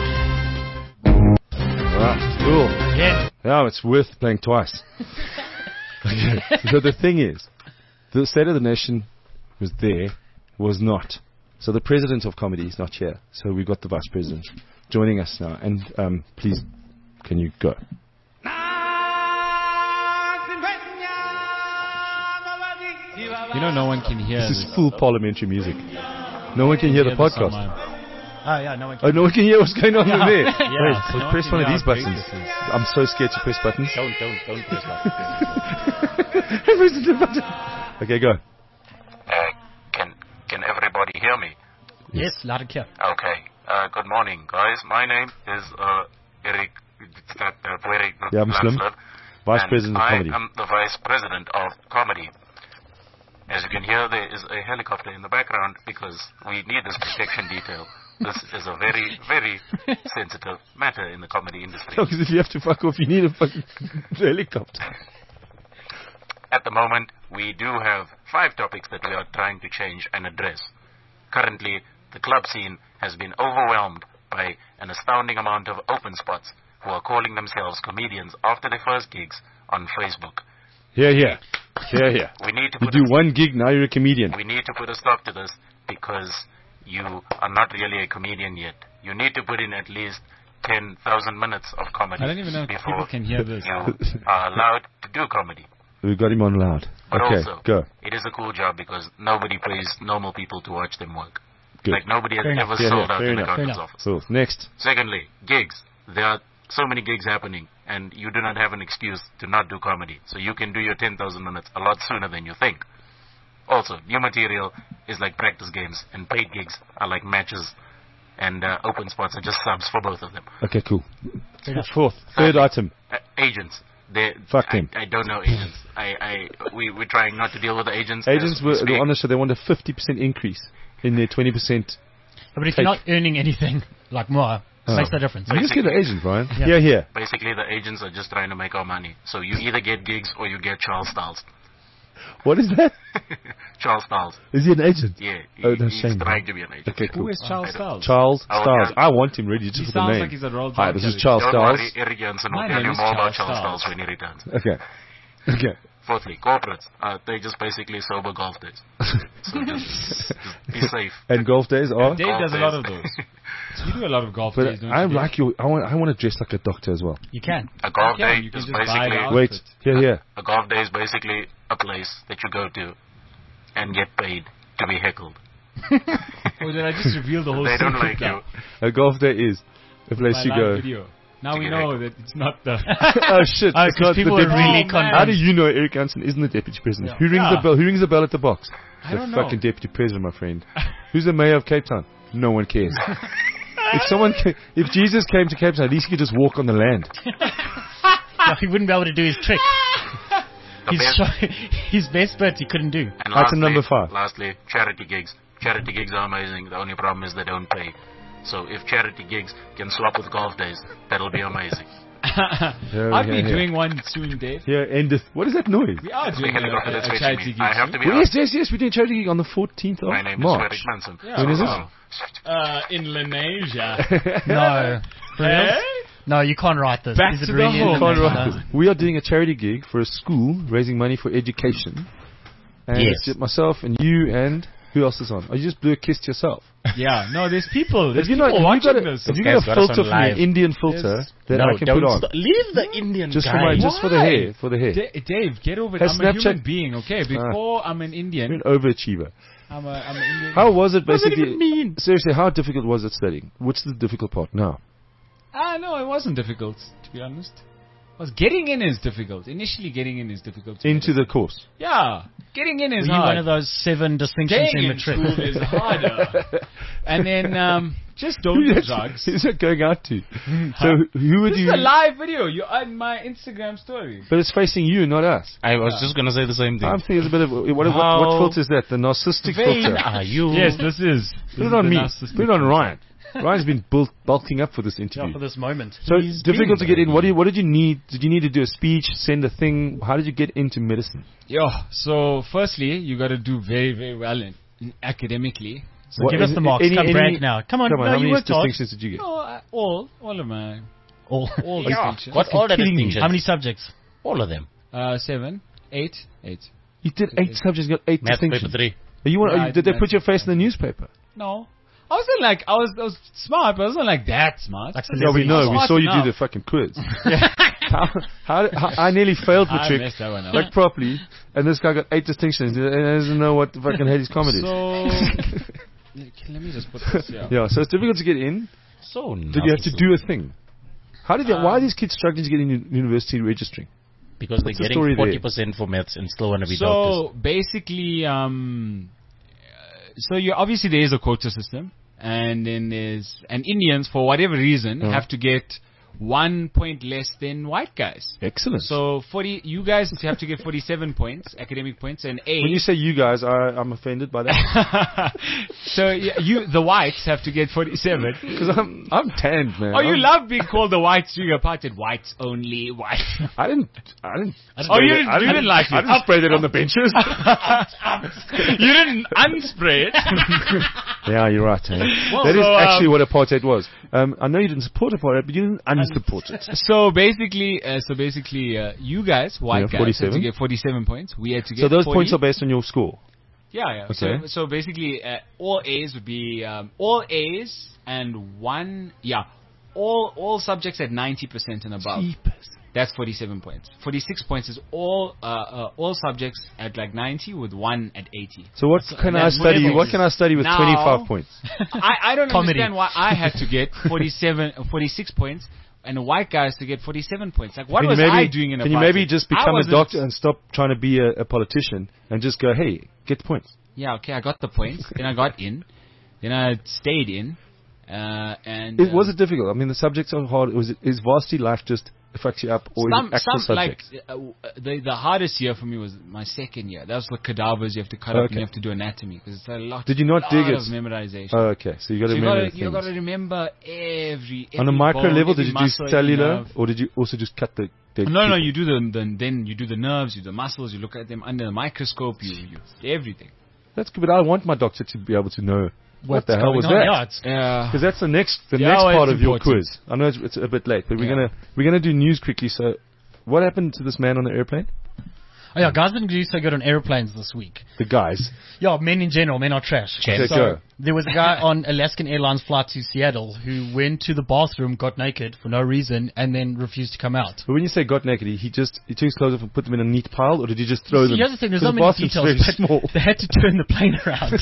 All right. Cool. Yeah. Yeah, it's worth playing twice. Okay. So the thing is, the State of the Nation was there, was not. So the President of Comedy is not here. So we've got the Vice President joining us now. And please, can you go? You know, no one can hear This is full parliamentary music. No one can hear the podcast. Oh yeah, no one Oh, no one can hear what's going on in there. Wait, Yeah. so press one of these buttons. I'm so scared to press buttons. Don't press that. Press the button. Okay, go. Can everybody hear me? Yes, loud and clear. Okay. Good morning, guys. My name is Eric Yeah, Muslim. Lansler, Vice and President of Comedy. I am the Vice President of Comedy. As you can hear, there is a helicopter in the background because we need this protection detail. This is a very, very sensitive matter in the comedy industry. Because if you have to fuck off, you need a fucking helicopter. At the moment, we do have 5 topics that we are trying to change and address. Currently, the club scene has been overwhelmed by an astounding amount of open spots who are calling themselves comedians after their first gigs on Facebook. Here. We need to You do one gig, now you're a comedian. We need to put a stop to this because you are not really a comedian yet. You need to put in at least 10,000 minutes of comedy I don't even know if before people can hear this. you are allowed to do comedy. We've got him on loud. But Okay, also, go. it is a cool job because nobody pays normal people to watch them work. Good. Like nobody has Fair ever enough. sold out Fair in the enough. accountant's Fair office. So, next. Secondly, gigs. There are so many gigs happening, and you do not have an excuse to not do comedy. So you can do your 10,000 minutes a lot sooner than you think. Also, new material is like practice games, and paid gigs are like matches, and open spots are just subs for both of them. Okay, cool. Fair enough. Fourth, third item. Agents. Fuck them. I don't know agents. We're trying not to deal with the agents. Agents as we were speak. on the show, they want a 50% increase in their 20%. But if you're not earning anything like more, it makes no difference. You just get an agent, Brian. Yeah. Here. Basically, the agents are just trying to make our money. So you either get gigs or you get Charles Styles. What is that? Charles Styles. Is he an agent? Yeah. Oh, no, he's shame. trying to be an agent. Okay, cool. Who is Charles Styles? Charles Oh, Styles. yeah. I want him ready just He for the sounds name. like he's a role Hi, this is model. Charles Don't Styles. worry, Eric Jansen will My tell name you is more about Charles Charles Styles. Styles when he returns. Okay. Fourthly, corporates. They just basically sober golf days. So just be safe. And golf days are? Dave does a lot of those. You do a lot of golf days, But don't I you? like your. I want to dress like a doctor as well. You can. A golf Yeah, day you can is just buy the basically outfit. Wait, here. a golf day is basically a place that you go to and get paid to be heckled. Oh, did I just reveal the whole They don't secret like now? you. A golf day is a place My you live go. video. Now To we get know heckled. that it's not the... Oh shit! Oh, it's 'cause not people the were deputy. really man. convinced. How do you know Eric Jansen isn't the deputy president? Yeah. Who rings Yeah. the bell? Who rings the bell at the box? I The don't know. fucking deputy president, my friend. Who's the mayor of Cape Town? No one cares. If Jesus came to Cape Town, at least he could just walk on the land. No, he wouldn't be able to do his trick. The best- His best bit he couldn't do. And Item number 5. Lastly, charity gigs. Charity gigs are amazing. The only problem is they don't pay. So if charity gigs can swap with golf days, that'll be amazing. I'll be doing one soon, Dave. Here, endeth. What is that noise? We are doing Speaking of a that's charity me. gig. I have to be Well, honest. yes, we're doing charity gig on the 14th of My name March. is Eric Manson. Yeah. When is it? In Lenasia. No. For real? Hey? No, you can't write this. Back Is it to the really home. in Can't the- write no. this. We are doing a charity gig for a school, raising money for education. And Yes. it's myself and you and who else is on? Oh, you just blew a kiss to yourself. Yeah, no, there's people. There's Have you people not, watching got a, this. have you Guys got a got us filter on for me, an live. Indian filter that I can put on? Leave the Indian Just guy. for the hair, for the hair. Dave, get over it. Has I'm a Snapchat- human being, okay? Before I'm an You're Indian, an overachiever. I'm an Indian. How was it does it basically? even mean? Seriously, how difficult was it studying? What's the difficult part now? No, it wasn't difficult, to be honest. Getting in is difficult. Initially, getting in is difficult. Into the course. Yeah, getting in is Were you hard. one of those 7 distinctions Staying in in matric? school is harder. And then just don't do drugs. Who's that going out to? So who would This you? is a live video. You're on my Instagram story. But it's facing you, not us. I was just going to say the same thing. I'm thinking it's a bit of what How filter is that? The narcissistic vain filter. are you? Yes, this is. Put it on me. Put it on Ryan. Ryan's been bulking up for this Yeah, interview. for this moment. So it's difficult to get in. What did you need? Did you need to do a speech, send a thing? How did you get into medicine? So firstly, you got to do very, very well academically. So give us the marks. Come brag now. Come on. Come on, No, how you many worked hard. distinctions did you get? No, all of my All. all Yeah. distinctions. What all the killing me. distinctions? How many subjects? All of them. 7, 8. You did 8 subjects, got 8 Math paper distinctions. 3. Yeah, Did they I put your face in the newspaper? No, I wasn't like I was smart, but I wasn't like that smart. Like Yeah, we know. We Smart saw you enough. do the fucking quiz. how I nearly failed I matric, messed that one up. like properly, and this guy got 8 distinctions and doesn't know what the fucking hell his comedy is. So let me just put this here. Yeah, so it's difficult to get in. So Did you have to do a thing? How did why are these kids struggling to get in university registering? Because What's they're the getting story there? 40% for maths and still want to be doctors. So basically, so you obviously there is a quota system, and then and Indians for whatever reason have to get 1 point less than white guys. Excellent. So you guys have to get 47 points, academic points, and A. When you say you guys, I'm offended by that. So the whites have to get 47. Because I'm tanned, man. Oh, you love being called the whites during apartheid. Whites only, white. I didn't. Oh, you didn't like it. I didn't spray that on the benches. You didn't unspray it. Yeah, you're right. Eh? Well, that is so, actually what apartheid was. I know you didn't support apartheid, but you didn't unsupport it. So basically, you guys, white guys, 47. had to get 47 points. We had to get. So those 40. points are based on your score. Yeah. Okay. So basically, all A's would be all A's and one. Yeah, all subjects at 90% and above. That's 47 points. 46 points is all subjects at like 90 with one at 80. So what can I study? What can I study with 25 points? I don't understand why I had to get 46 points and a white guy has to get 47 points. Like, what was I doing in a Can you maybe just become a doctor and stop trying to be a politician and just go, hey, get the points? Yeah, okay, I got the points. Then I got in. Then I stayed in. And was it difficult? I mean, the subjects are hard. Is varsity life just fucks you up, or is it actual subjects? Like the hardest year for me was my second year. That was the cadavers you have to cut up and you have to do anatomy because it's a lot. Did you not dig it? Of memorization. Oh, okay. So you got to remember you got to remember every on a micro bone, level. Did you do muscle, cellular, or did you also just cut the? No. You do then you do the nerves, you do the muscles. You look at them under the microscope. You everything. That's good, but I want my doctor to be able to know. What the hell was that? Yeah, because that's the next part of your quiz. I know it's a bit late, but we're gonna do news quickly. So, what happened to this man on the airplane? Oh yeah, guys didn't do so good on airplanes this week. The guys. Yeah, men in general, men are trash. Okay, so there was a guy on Alaskan Airlines flight to Seattle who went to the bathroom, got naked for no reason, and then refused to come out. But when you say got naked, he took his clothes off and put them in a neat pile, or did he just throw them? Here's the thing, there's not many details, but small. They had to turn the plane around.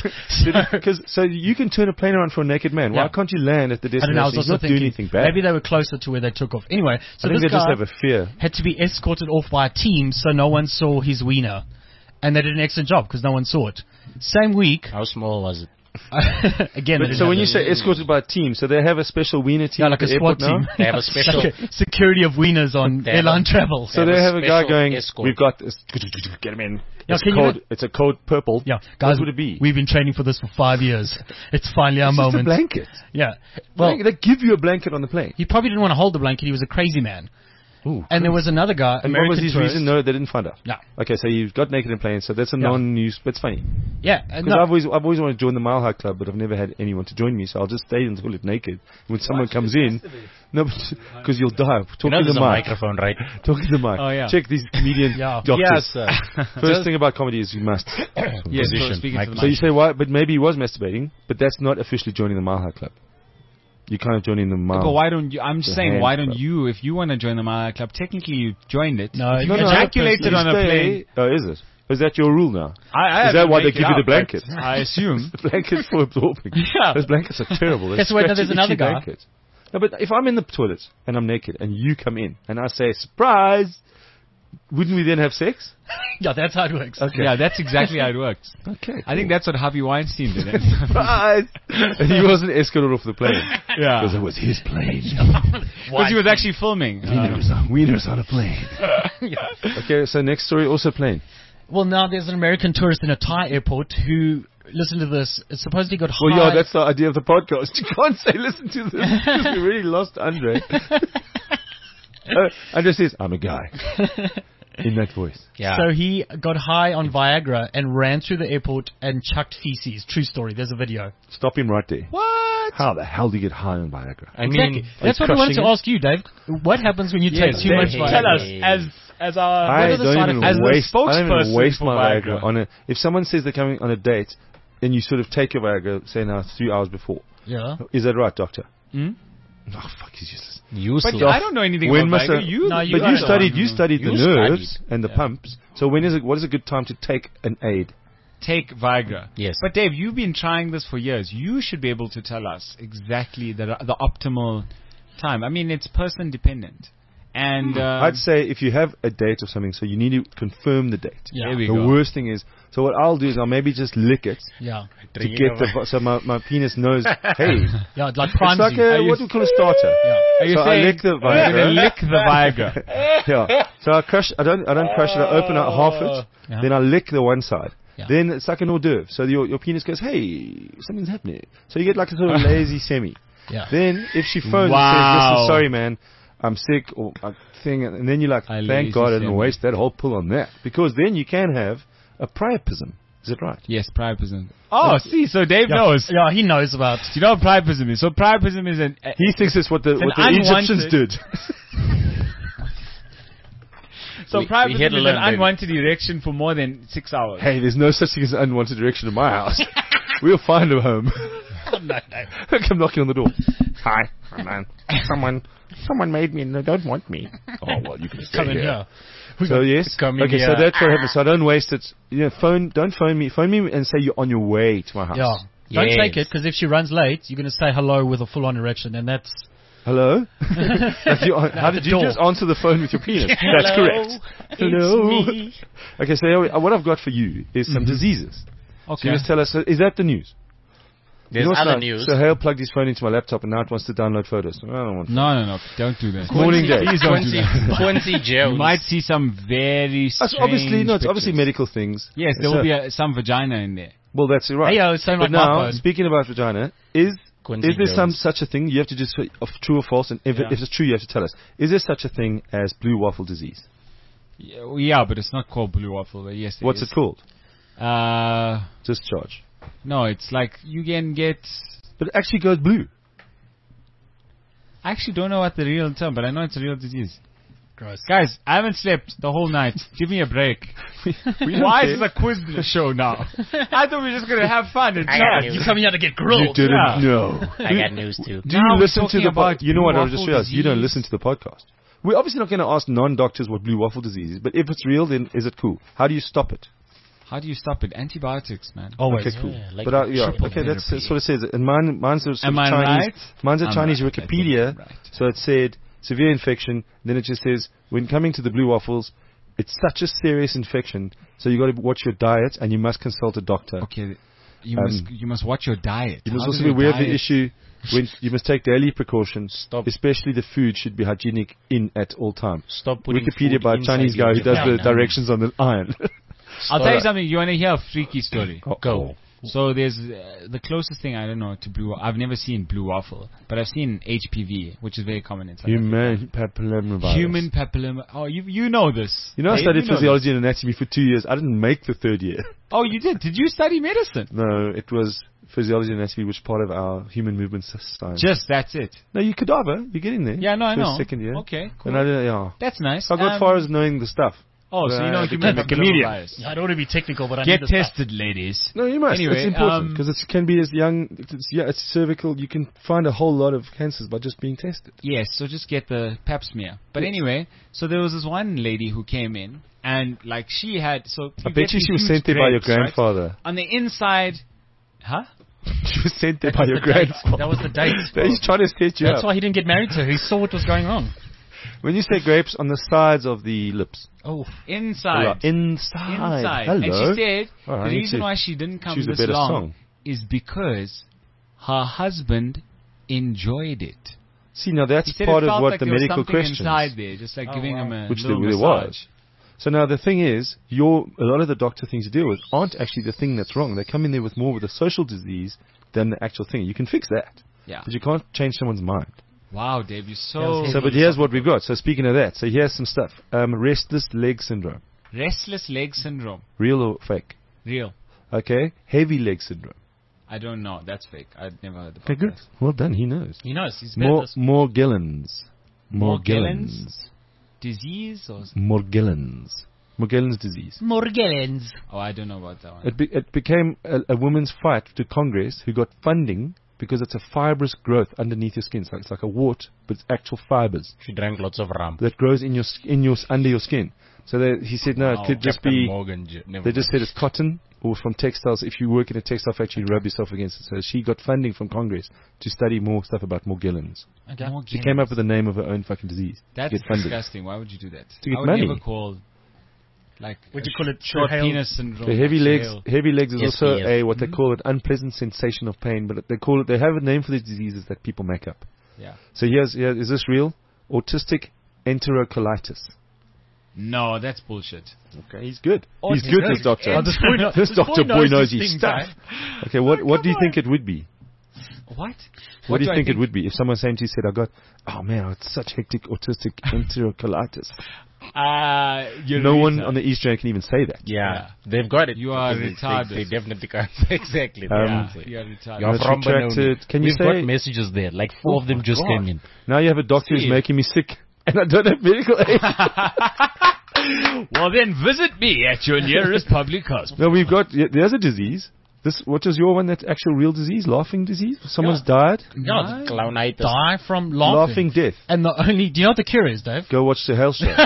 So you can turn a plane around for a naked man. Why can't you land at the destination? I don't know, I was also not thinking, doing anything bad. Maybe they were closer to where they took off. Anyway, so I think this they guy just have a fear. Had to be escorted off by a team so no one saw his wiener. And they did an excellent job because no one saw it. Same week. How small was it? Again, so when you say escorted by a team, so they have a special wiener team, like a SWAT team. They have a special like a security of wieners on airline travel. So they have a guy going, escort. We've got this, get him in. It's a code purple. Yeah, guys, what would it be? We've been training for this for 5 years. It's finally our moment. It's a blanket. Yeah. Well, they give you a blanket on the plane. He probably didn't want to hold the blanket. He was a crazy man. Ooh, and there was another guy. And what was his reason? No, they didn't find out. No. Okay, so you got naked in plane, so that's a non-news, but it's funny. Yeah. Because I've always wanted to join the Mile High Club, but I've never had anyone to join me, so I'll just stay until it's naked. When someone comes in, no, because you'll die. Talk to the mic. Microphone, right? Talk to the mic. Oh, yeah. Check these comedian doctors. Yes, sir. First thing about comedy is you must. So you say why? But maybe he was masturbating, but that's not officially joining the Mile High Club. You kind of joining the Mile. But why don't you? I'm just saying, why don't you? If you want to join the Mile Club, technically you joined it. No, you ejaculated on a plane. Oh, is it? Is that your rule now? Is that why they give you the blanket? I assume. The blankets for absorbing. Yeah. Those blankets are terrible. Guess what? There's another guy. Blankets. No, but if I'm in the toilet and I'm naked and you come in and I say surprise, wouldn't we then have sex? Yeah, that's how it works. Okay. Yeah, that's exactly how it works. Okay. I think that's what Harvey Weinstein did. Surprise! And he wasn't escorted off the plane. Yeah. Because it was his plane. Because he was actually filming. Wieners on a plane. Okay, so next story, also plane. Well, now there's an American tourist in a Thai airport who, listen to this, supposedly got high. Well, yeah, that's the idea of the podcast. You can't say listen to this because we really lost Andre. Andre says, I'm a guy. In that voice. Yeah. So he got high on Viagra and ran through the airport and chucked feces. True story. There's a video. Stop him right there. What? How the hell do you get high on Viagra? I mean, that's what I wanted to ask you, Dave. What happens when you take too much Viagra? Tell us, as our I don't even waste my Viagra. on it. If someone says they're coming on a date, then you sort of take your Viagra, say now 3 hours before. Yeah. Is that right, doctor? Hmm? Oh, fuck, he's useless. But I don't know anything about Viagra. You studied the nerves and the pumps. So what is a good time to take an aid? Take Viagra. Yes. But Dave, you've been trying this for years. You should be able to tell us exactly the optimal time. I mean, it's person dependent. And I'd say if you have a date or something, so you need to confirm the date. Yeah. there we The go. worst thing is, so what I'll do is I'll maybe just lick it Yeah. to get so my penis knows, hey, Yeah, like it's primes like you. what do we call a starter. Yeah. Are you So I saying lick the you're gonna Viagra. lick the Viagra? Yeah. So I crush. I don't crush it. I open out half it. Yeah. Then I lick the one side. Yeah. Then it's like an hors d'oeuvre. So your penis goes, hey, something's happening. So you get like a sort of lazy semi. Yeah. Then if she phones and Wow. says, listen, sorry man, I'm sick or a thing, and then you're like, A lazy thank God I didn't semi. waste that whole pull on that, because then you can have a priapism. Is it right? Yes, priapism. Oh, see, so Dave knows. Yeah, he knows about. Do you know what priapism is? So priapism is an He thinks it's what the an Egyptians unwanted- did. so We priapism had to is learn, an baby. unwanted erection for more than 6 hours. Hey, there's no such thing as an unwanted erection in my house. We'll find a home. Come knocking on the door. Hi, man. Someone made me and they don't want me. Oh, well, you can stay Come in here. here. So yes, Come in okay. So here. that's what happens. So I don't waste it. You know, don't phone me. Phone me and say you're on your way to my house. Yeah. Don't Yes. take it, because if she runs late, you're going to say hello with a full-on erection, and that's... Hello. Like how did you door. just answer the phone with your penis? That's correct. Hello. Okay. So what I've got for you is some diseases. So Okay. you just tell us. Is that the news? There's You know what's other nice? news. So Hale plugged his phone into my laptop and now it wants to download photos. I don't want. No, don't do that. Morning day. Please don't do that. Quincy Jones. You might see some very That's strange obviously no. It's obviously pictures. medical things. Yes, there So- will be some vagina in there. Well, that's right. Hey, yo, same But like my now, phone. speaking about vagina, is Quincy there some Jones. such a thing? You have to just say of true or false, and if it's true, you have to tell us. Is there such a thing as blue waffle disease? Yeah, but it's not called blue waffle. But yes, What's it called? Discharge. No, it's like you can get. But it actually goes blue. I actually don't know what the real term, but I know it's a real disease. Gross. Guys, I haven't slept the whole night. Give me a break. We Why don't is this a quiz show now? I thought we were just going to have fun and I got chat. you. You coming here to get You grilled. didn't Yeah. know. I got news too. Do Now you we're listen to talking the about You know what? blue I just waffle realized you don't disease. listen to the podcast. We're obviously not going to ask non-doctors what blue waffle disease is, but if it's real, then is it cool? How do you stop it? How do you stop it? Antibiotics, man. Always. Okay, cool. Yeah, like but triple okay, that's therapy. what it says. And mine's a sort Am of I Chinese. right? Mine's a I'm Chinese right. I think Wikipedia. I'm right. So it said severe infection. Then it just says when coming to the blue waffles, it's such a serious infection. So you got to watch your diet and you must consult a doctor. Okay, you must watch your diet. You must How also does be your aware of the diet- issue when you must take daily precautions. Stop. Especially the food should be hygienic in at all times. Stop putting Wikipedia food by a inside Chinese your guy who does the vagina. directions on the iron. I'll tell you something. You want to hear a freaky story? Go. So there's the closest thing I don't know to blue. I've never seen blue waffle, but I've seen HPV, which is very common in South Africa. Human papillomavirus. Human papilloma. Oh, you know this. You know, I Dave, studied you know physiology and anatomy for 2 years. I didn't make the third year. this. Oh, you did. Did you study medicine? No, it was physiology and anatomy, which is part of our human movement science. Just that's it. No, you cadaver. You're getting there. Yeah, no, I First, know. Second year. Okay, cool. And I didn't, yeah. That's nice. So I got far as knowing the stuff. Oh, so you know I human became a comedian. papillomavirus. I don't want to be technical, but I Get need this stuff. tested, ladies. No, you must. Anyway, it's important because it can be as young. It's cervical. You can find a whole lot of cancers by just being tested. Yes, so just get the pap smear. But anyway, so there was this one lady who came in, and like she had. So I bet you she was sent there by your grandfather. Right? On the inside, huh? She was sent there That by was your the date. grandfather. That was the date. He's trying to set you That's up. why he didn't get married to her. He saw what was going on. When you say grapes, on the sides of the lips. Oh, Inside. Right, inside. Inside. Hello. And she said All right, I the need reason to why she didn't come choose a this better long song. is because her husband enjoyed it. See, now that's He said part it of felt what like the there was medical something questions. inside there, just like giving him a Which little there massage. was. So now the thing is, a lot of the doctor things you deal with aren't actually the thing that's wrong. They come in there with more with a social disease than the actual thing. You can fix that, Yeah. but you can't change someone's mind. Wow, Dave, you're so So, but here's what we've got. So speaking of that, so here's some stuff. Restless leg syndrome. restless leg syndrome. Real or fake? Real. Okay. Heavy leg syndrome. I don't know. That's fake. I'd never heard about Okay, good. that. Well done. He knows. he knows. He's better. Morgellons. Morgellons? Disease or Morgellons. Morgellons disease. Morgellons. oh, I don't know about that one. It became a woman's fight to Congress who got funding because it's a fibrous growth underneath your skin. So it's like a wart, but it's actual fibers She drank lots of rum. that grows in your under your skin. So he said no, it could just Captain be. Morgan. They just said it's cotton or from textiles. If you work in a textile factory, you rub yourself against it. So she got funding from Congress to study more stuff about Morgellons. Okay. She came up with the name of her own fucking disease. That's Get funded. disgusting. Why would you do that? To get I would money. never call, like, Would you call it short Hale? penis syndrome? The heavy legs. Hale. Heavy legs is Yes, also yes. what they call an unpleasant sensation of pain, but they call it. They have a name for these diseases that people make up. Yeah. So is this real? Autistic enterocolitis. No, that's bullshit. Okay, he's good. He's Autistic. good, this doctor. Oh, this boy This doctor boy knows his things, stuff. eh? Okay, what do you think it would be? What? What do you think it would be if someone saying to you said, oh man, I had such hectic autistic enterocolitis. No one on the East Rand can even say that. Yeah, they've got it. You are Because retarded. They definitely can't say exactly. Yeah, you are retarded. You're That's from retracted. Benoni. Can you We've got say- messages there. Like 4 of them just came in. Now you have a doctor who's See. making me sick, and I don't have medical aid. Well, then visit me at your nearest public hospital. No, there's a disease. What was your one, that actual real disease? Laughing disease? Someone's died? Yeah, Clownitis. die from laughing. Laughing death. And do you know what the cure is, Dave? Go watch the Hell Show.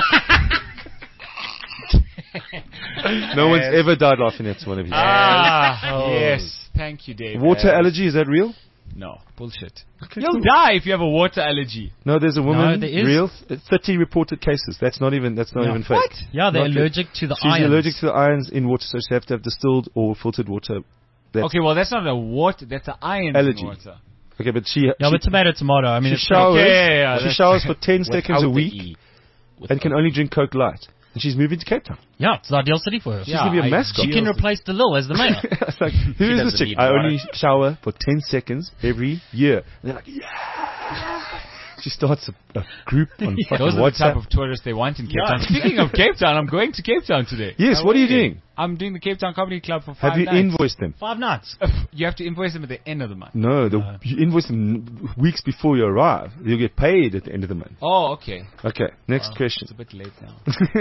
No one's ever died laughing at one of you. Yes. Thank you, Dave. Water allergy, is that real? No, bullshit. Okay, You'll cool. die if you have a water allergy. No, there's a woman, there is. real, 30 reported cases. That's not even fake. What? Yeah, they're Not allergic to the She's ions. allergic to the ions in water, so she have to have distilled or filtered water. That's Okay, well, that's not a water. That's an iron Allergy. in water. Okay, but Yeah, but tomato. I mean, she it's showers. yeah, She that's- showers for 10 seconds Without a the week E. and can only drink Coke Light. And she's moving to Cape Town. yeah, it's the ideal city for her. She's gonna be a mascot. She can replace the Lil as the mayor. It's like, who is this doesn't chick? need I water. only shower for 10 seconds every year. And they're like, yeah. She starts a group on fucking Those are the type WhatsApp. of tourists they want in Cape Town. Speaking of Cape Town, I'm going to Cape Town today. Yes, what are you doing? I'm doing the Cape Town Comedy Club for 5 Have you nights. invoiced them? 5 nights. You have to invoice them at the end of the month. No, you invoice them weeks before you arrive. You'll get paid at the end of the month. Oh, okay. Okay, next question. It's a bit late now.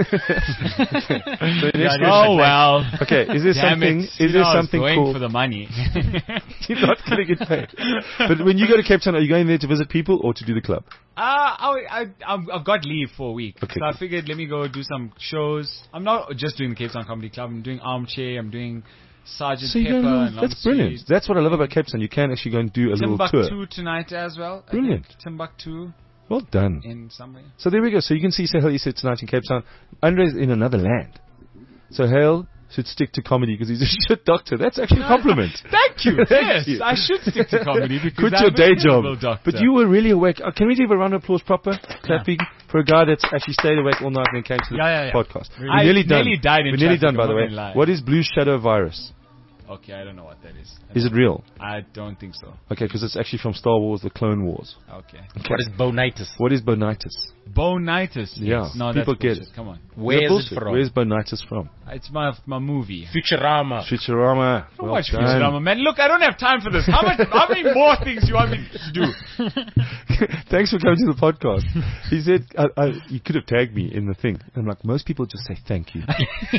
The next question. Oh, well. Okay, is there Damn something? it. Is You there know I was something going called? for the money. You're not going to get paid. But when you go to Cape Town, are you going there to visit people or to do the club? I've got leave for a week. Okay, So I cool. figured let me go do some shows. I'm not just doing the Cape Town Comedy Club. I'm doing Armchair. I'm doing Sergeant So you Pepper. go, and that's brilliant. That's what I love about Cape Town. You can actually go and do a little Timbuktu tour. tonight as well. I Brilliant. think. Timbuktu Well done. in somewhere. So there we go. So you can see Hale, you said tonight in Cape Town. Andre's in another land. So Hale should stick to comedy because he's a shit doctor. That's actually a compliment. Thank you. Thank Yes, you. I should stick to comedy because Quit I'm your a day job. miserable doctor. But you were really awake. Can we give a round of applause proper? Clapping for a guy that's actually stayed awake all night and then came to the Yeah. podcast. We're I nearly done. nearly died in We're nearly traffic, done, by I'm the not way. gonna lie. What is blue shadow virus? Okay, I don't know what that is. Is it real? I don't think so. Okay, because it's actually from Star Wars, the Clone Wars. Okay. What is bonitis? What is bonitis? Bonitis. Yeah, Yes. No, people that's get bullshit. it. Come on. Where is bullshit. it from? Where's bonitis from? It's my movie. Futurama. Futurama. Don't Well watch done. Futurama, man. Look, I don't have time for this. How many more things do you want me to do? Thanks for coming to the podcast. He said, you could have tagged me in the thing. I'm like, most people just say thank you.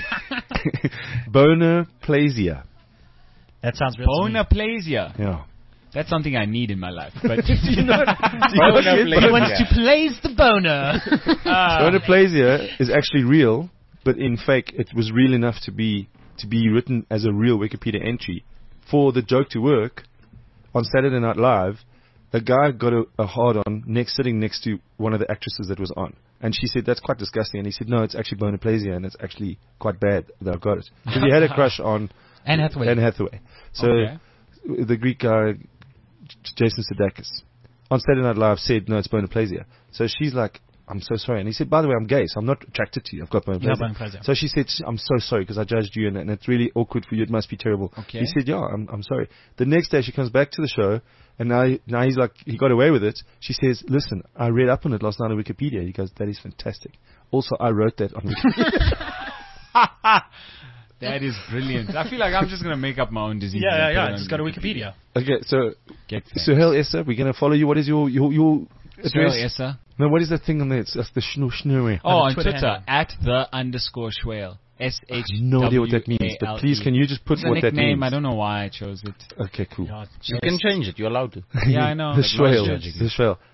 Bonoplasia. That sounds real. to me. Bonaplasia. Yeah. That's something I need in my life. But He wants to plays the boner. Bonoplasia is actually real, but in fake, it was real enough to be written as a real Wikipedia entry. For the joke to work, on Saturday Night Live, a guy got a hard-on sitting next to one of the actresses that was on. And she said, that's quite disgusting. And he said, no, it's actually bonoplasia, and it's actually quite bad that I got it. Because he had a crush on Anne Hathaway. Anne Hathaway. So Okay. the Greek guy, Jason Sudeikis, on Saturday Night Live said, no, it's bonoplasia. So she's like, I'm so sorry. And he said, by the way, I'm gay, so I'm not attracted to you. I've got bonoplasia. Yeah, bonoplasia. So she said, I'm so sorry because I judged you and it's really awkward for you. It must be terrible. Okay. He said, yeah, I'm sorry. The next day she comes back to the show and now he's like, he got away with it. She says, listen, I read up on it last night on Wikipedia. He goes, that is fantastic. Also, I wrote that on Wikipedia. that is brilliant. I feel like I'm just going to make up my own disease. and put it on Just go to Wikipedia. Okay, so Get Suhail Essa, we're going to follow you. What is your address? Essa. No, what is that thing on there? It's the schnurry. Oh, on Twitter Twitter, handle. @the_Schwale. No idea what that means, but please, can you just put It's a what that nickname. means? I don't know why I chose it. Okay, cool. Yeah, You can change it. You're allowed to. Yeah, I know. The but no one's Schwale. judging. The Schwale.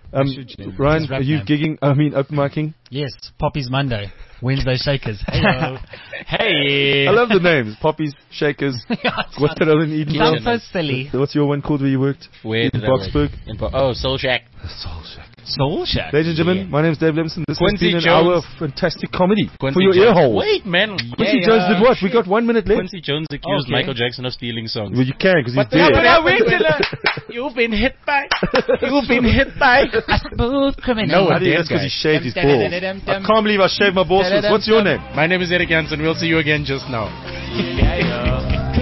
should change. Ryan, His rap are you name. gigging? I mean, open micing? Yes, Poppy's Monday, Wednesday Shakers. Hello. Hey. I love the names. Poppies, Shakers. What's that other in Eden? Sounds so silly. What's your one called where you worked? Where In did I Boxburg? work? Oh, Soul Shack. Soul Shack. Soul Shack. Ladies and gentlemen, my name is Dave Levinson. This Quincy has been an Jones. hour of fantastic comedy Quincy for your Jones. ear holes. Wait, man. Quincy Jones did what? We got 1 minute left. Quincy Jones accused Okay. Michael Jackson of stealing songs. Well, you can because he's But then dead. you've been hit by. You've been hit by. Smooth criminal. No, I think dead that's because guy. he shaved his balls. I can't believe I shaved my balls. What's your name? My name is Eric Hansen. We'll see you again just now.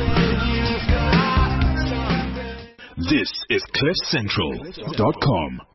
This is CliffCentral.com.